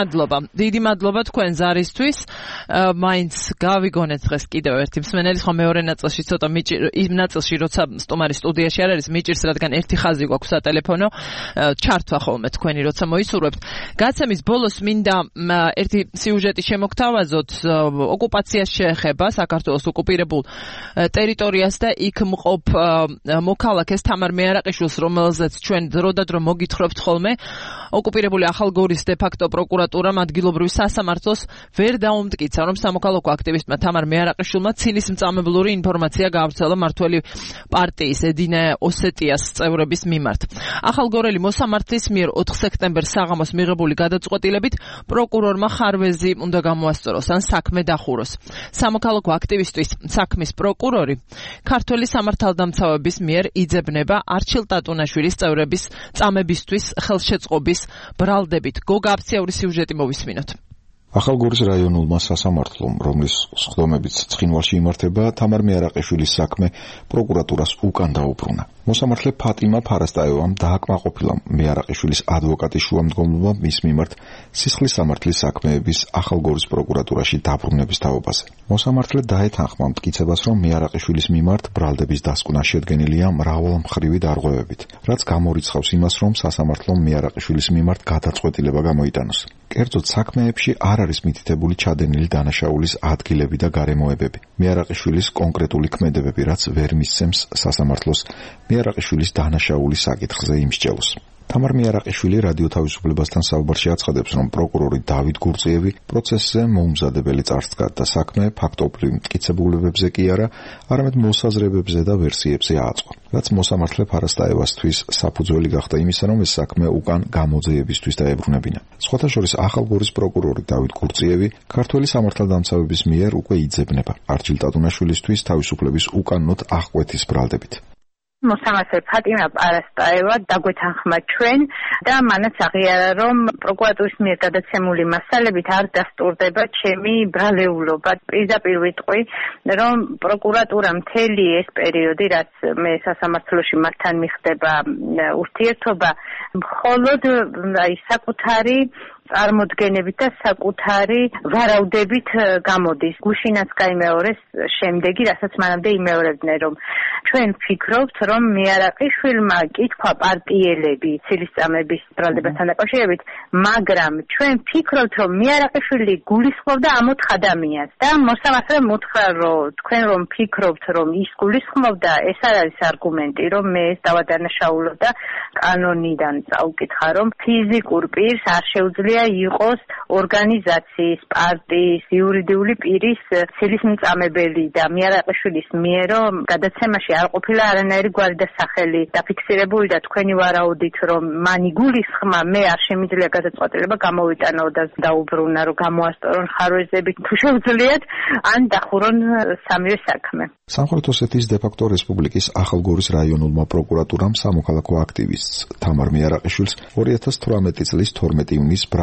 დიდი მადლობა თქვენ ზარისთვის. მაინც გავიგონეთ დღეს კიდევ ერთი მსმენელი, ხო მეორე ნაწილში ცოტა იმ ნაწილში როცა სტუმარი სტუდიაში არ არის მიჭირს, რადგან ერთი ხაზი გვაქვს სატელეფონო, ჩართვა ხოლმე თქვენი როცა მოისურვებთ. გაცემის ბოლოს მინდა ერთი სიუჟეტი შემოგთავაზოთ. ოკუპაციას შეეხება საქართველოს ოკუპირებულ ტერიტორიას და იქ მყოფ მოქალაქეს თამარ მეარაყიშვილს, რომელზეც ჩვენ დროდადრო მოგითხრობთ ხოლმე, ოკუპირებული ახალგორის დე-ფაქტო პროკურატურამ ადგილობრივ სასამართლოს ვერ დაუმტკიცა, რომ სამოქალაქო აქტივისტმა თამარ მეარაყიშვილმა ცილისმწამებლური ინფორმაცია გაავრცელა მართველი პარტიის ედინე ოსეტიას წევრების მიმართ. ახალგორელი მოსამართლის მიერ 4 სექტემბერს საღამოს მიღებული გადაწყვეტილებით პროკურორმა ხარვეზი უნდა გამოასწოროს ან საქმე დახუროს. სამოქალაქო აქტივისტვის საქმის პროკურორი ქართველი სამართალდამცავების მიერ იძებნება არჩილ ტატუნაშვილის წევრების წამებისთვის ხელშეწყობის ბრალდებით. გოგა აფციაური სიუჟეტი მოვისმინოთ. ახალგორის რაიონულმა სასამართლომ, რომლის სხდომებიც ცხინვალში იმართება, თამარ მეარაყიშვილის საქმე პროკურატურას უკან დაუბრუნა. მოსამართლე ფატიმა ფარასტაევამ დააკმაყოფილა მეარაყიშვილის ადვოკატის შუამდგომლობა მის მიმართ სისხლის სამართლის საქმეების ახალგორის პროკურატურაში დაბრუნების თაობაზე. მოსამართლე დაეთანხმა მტკიცებას, რომ მეარაყიშვილის მიმართ ბრალდების დასკვნა შედგენილია მრავალმხრივი დარღვევებით, რაც გამორიცხავს იმას, რომ სასამართლომ მეარაყიშვილის მიმართ გადაწყვეტილება გამოიტანოს. კერძოდ საქმეებში არ არის მითითებული ჩადენილი დანაშაულის ადგილები და გარემოებები. მეარაყიშვილის კონკრეტული ქმედებები, რაც ვერ მისცემს სასამართლოს მეარაყიშვილის დანაშაულის საკითხზე იმსჯელოს. თამარ მეარაყიშვილი რადიო თავისუფლებასთან საუბარში აცხადებს, რომ პროკურორი დავით გურწიევი პროცესზე მოუმზადებელი წარსდგა და საქმე ფაქტობრივ მტკიცებულებებზე კი არა, არამედ მოსაზრებებზე და ვერსიებზე ააწყო. რაც მოსამართლე ფარასტაევასთვის საფუძველი გახდა იმისა, რომ ეს საქმე უკან გამოძიებისთვის დაებრუნებინა. სხვათა შორის ახალგორის პროკურორი დავით გურწიევი ქართველი სამართალდამცავების მიერ უკვე იძებნება არჩილ ტატუნაშვილისთვის თავისუფლების უკანონოდ აღკვეთის ბრალდებით. მოსამართლე ფატიმა პარასტაევა დაგვეთანხმა ჩვენ და მანაც აღიარა, რომ პროკურატურის მიერ გადაცემული მასალებით არ დასტურდება ჩემი ბრალეულობა. პირდაპირ ვიტყვი, რომ პროკურატურა მთელი ეს პერიოდი, რაც მე სასამართლოში მათთან მიხდება ურთიერთობა, მხოლოდ საკუთარი წარმოდგენებით და საკუთარი ვარაუდებით გამოდის. გუშინაც გაიმეორეს შემდეგი, რასაც მანამდე იმეორებდნენ, რომ ჩვენ ვფიქრობთ, რომ მეარაყიშვილმა კითხვა პარტიელები ცილისწამების ბრალდებასთან დაკავშირებით, მაგრამ ჩვენ ვფიქრობთ, რომ მეარაყიშვილი გულისხმობდა ამოთხ ადამიანს და მოსამართლემ უთხრა, რომ თქვენ რომ ფიქრობთ, რომ ის გულისხმობდა, ეს არ არის არგუმენტი, რომ მე ეს დავადანაშაულო და კანონიდან წავკითხა, რომ ფიზიკურ პირს არ შეუძლია იყოს ორგანიზაციის, პარტიის, იურიდიული პირის ცილისმწამებელი და მეარაყიშვილის მიერ გადაცემაში არ ყოფილა არანაირი გვარი და სახელი დაფიქსირებული და თქვენი ვარაუდით, რომ მან იგულისხმა, მე არ შემიძლია გადაწყვეტილება გამოვიტანო და დაუბრუნა, რომ გამოასწორონ ხარვეზები, თუ შეუძლიათ, ან დახურონ სამივე საქმე. სამხრეთ ოსეთის დე-ფაქტო რესპუბლიკის ახალგორის რაიონულმა პროკურატურამ სამოქალაქო აქტივისტს თამარ მეარაყიშვილს 2018 წლის 12 ივნის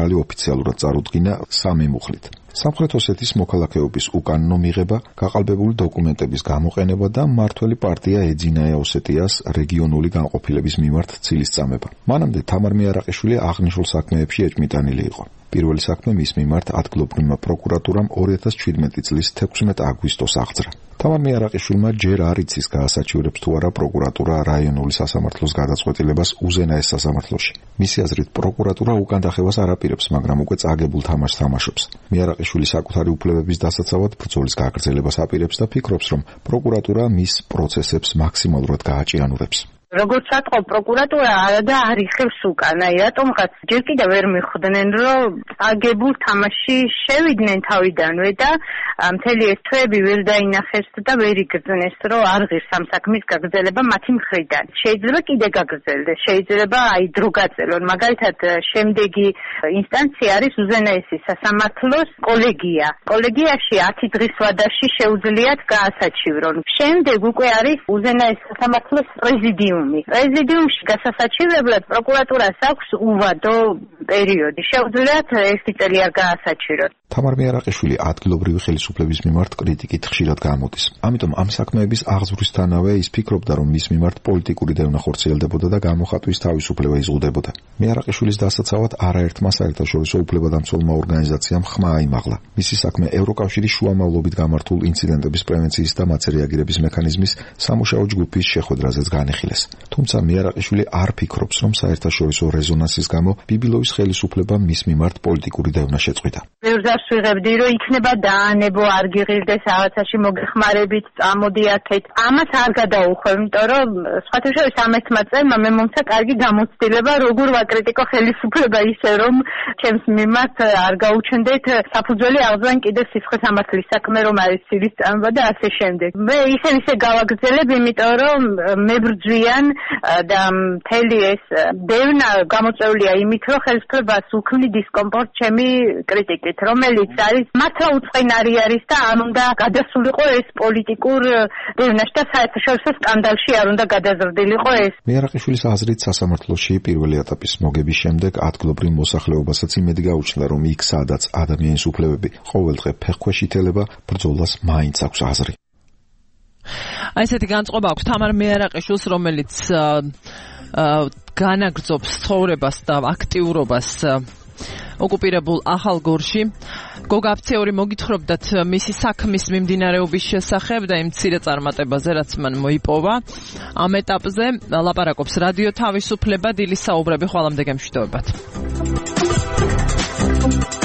ბრალი ოფიციალურად წარუდგინა 3 მუხლით. სამხრეთ ოსეთის მოქალაქეობის უკანონო მიღება, გაყალბებული დოკუმენტების გამოყენება და მმართველი პარტია ეძინაია ოსეტიას რეგიონული განყოფილების მიმართ ცილისწამება. მანამდე თამარ მეარაყიშვილი აღნიშნულ საქმეებში ეჭმიტანილი იყო. პირველი საქმე მის მიმართ ადგილობრივმა პროკურატურამ 2017 წლის 16 აგვისტოს აღძრა. თამარ მეარაყიშვილმა ჯერ არ იცის გაასაჩივრებს თუ არა პროკურატურა რაიონული სასამართლოს გადაწყვეტილებას უზენაეს სასამართლოში. მისი აზრით პროკურატურა უკან დახევას არ აპირებს, მაგრამ უკვე წაგებულ თამაშს თამაშობს. მეარაყიშვილი საკუთარი უფლებების დასაცავად ბრძოლის გაგრძელებას აპირებს და ფიქრობს, რომ პროკურატურა მის პროცესებს მაქსიმალურად გააჭიანურებს. როგორც ვთქვა, პროკურატურა არადა არ იხევს უკან, აი რატომღაც ჯერ კიდევ ვერ მიხვდნენ, რომ აგებულ თამაში შევიდნენ თავიდანვე და მთელი ეს თვეები ვერ დაინახეს და ვერ იგრძნეს, რომ არ ღირს ამ საქმის გაგრძელება მათი მხრიდან. შეიძლება კიდე გაგრძელდეს, შეიძლება აი დრო გაწელონ, მაგალითად შემდეგი ინსტანცია არის უზენაესი სასამართლოს კოლეგია. კოლეგიაში 10 დღის ვადაში შეუძლიათ გაასაჩივრონ. შემდეგ უკვე არის უზენაეს სასამართლოს პრეზიდიუმი. პრეზიდიუმში გასასაჩივრებლად პროკურატურას აქვს უვადო პერიოდი. შეუძლიათ 1 წელი არ გაასაჩივრონ. თამარ მეარაყიშვილი ადგილობრივი ხელისუფლების მიმართ კრიტიკით ხშირად გამოდის. ამიტომ ამ საქმეების აღძვრისთანავე ის ფიქრობდა, რომ მის მიმართ პოლიტიკური დევნა ხორციელდებოდა და გამოხატვის თავისუფლება იზღუდებოდა. მეარაყიშვილის დასაცავად არაერთმა საერთაშორისო უფლებადამცველმა ორგანიზაციამ ხმა აიმაღლა. მისი საქმე ევროკავშირის შუამავლობით გამართულ ინციდენტების პრევენციის და მათზე რეაგირების მექანიზმის სამუშაო ჯგუფის შეხვედრაზეც განიხილეს. თუმცა მეარაყიშვილი არ ფიქრობს, რომ საერთაშორისო რეზონანსის გამო ბიბილოვის ხელისუფლებამ მის მიმართ პოლიტიკური დევნა შეწყვიტა. ვიღებდი, რომ იქნება დაანებო, არ გიღირდეს რაღაცაში მოგეხმარებით, წამოდი აქეთ. ამას არ გადაუხვევ, იმიტომ რომ სხვათა შორის ამ ერთმა წერმა მე მომცა კარგი გამოცდილება, როგორ ვაკრიტიკო ხელისუფლება ისე, რომ ჩემს მიმართ არ გაუჩნდეთ საფუძველი აღძვან კიდევ სისხლისამართლის საქმე, რომ არის ცილისწამება და ასე შემდეგ. მე ისე გავაგრძელებ, იმიტომ რომ მებრძვიან და მთელი ეს დევნა გამოწვეულია იმით, რომ ხელისუფლებას უქმნი დისკომფორტ ჩემი კრიტიკით, რომელიც არის მართლა უწყენარი არის და არ უნდა გადასულიყო ეს პოლიტიკურ დევნაში და საერთაშორისო სკანდალში არ უნდა გადაზრდილიყო ეს. მეარაყიშვილის აზრით სასამართლოში პირველი ეტაპის მოგების შემდეგ ადგილობრივ მოსახლეობასაც იმედი გაუჩნდა, რომ იქ სადაც ადამიანის უფლებები ყოველდღე ფეხქვეშ ითელება, ბრძოლას მაინც აქვს აზრი. აი ესეთი განწყობა აქვს თამარ მეარაყიშვილს, რომელიც განაგრძობს ცხოვრებას და აქტიურობას ოკუპირებულ ახალგორში. გოგა აფციური მოგითხრობდათ მისი საქმის მიმდინარეობის შესახებ და იმ მცირე წარმატებაზე, რაც მან მოიპოვა. ამ ეტაპზე ლაპარაკობს რადიო თავისუფლება, დილის საუბრები, ხვალამდე გემშვიდობებათ.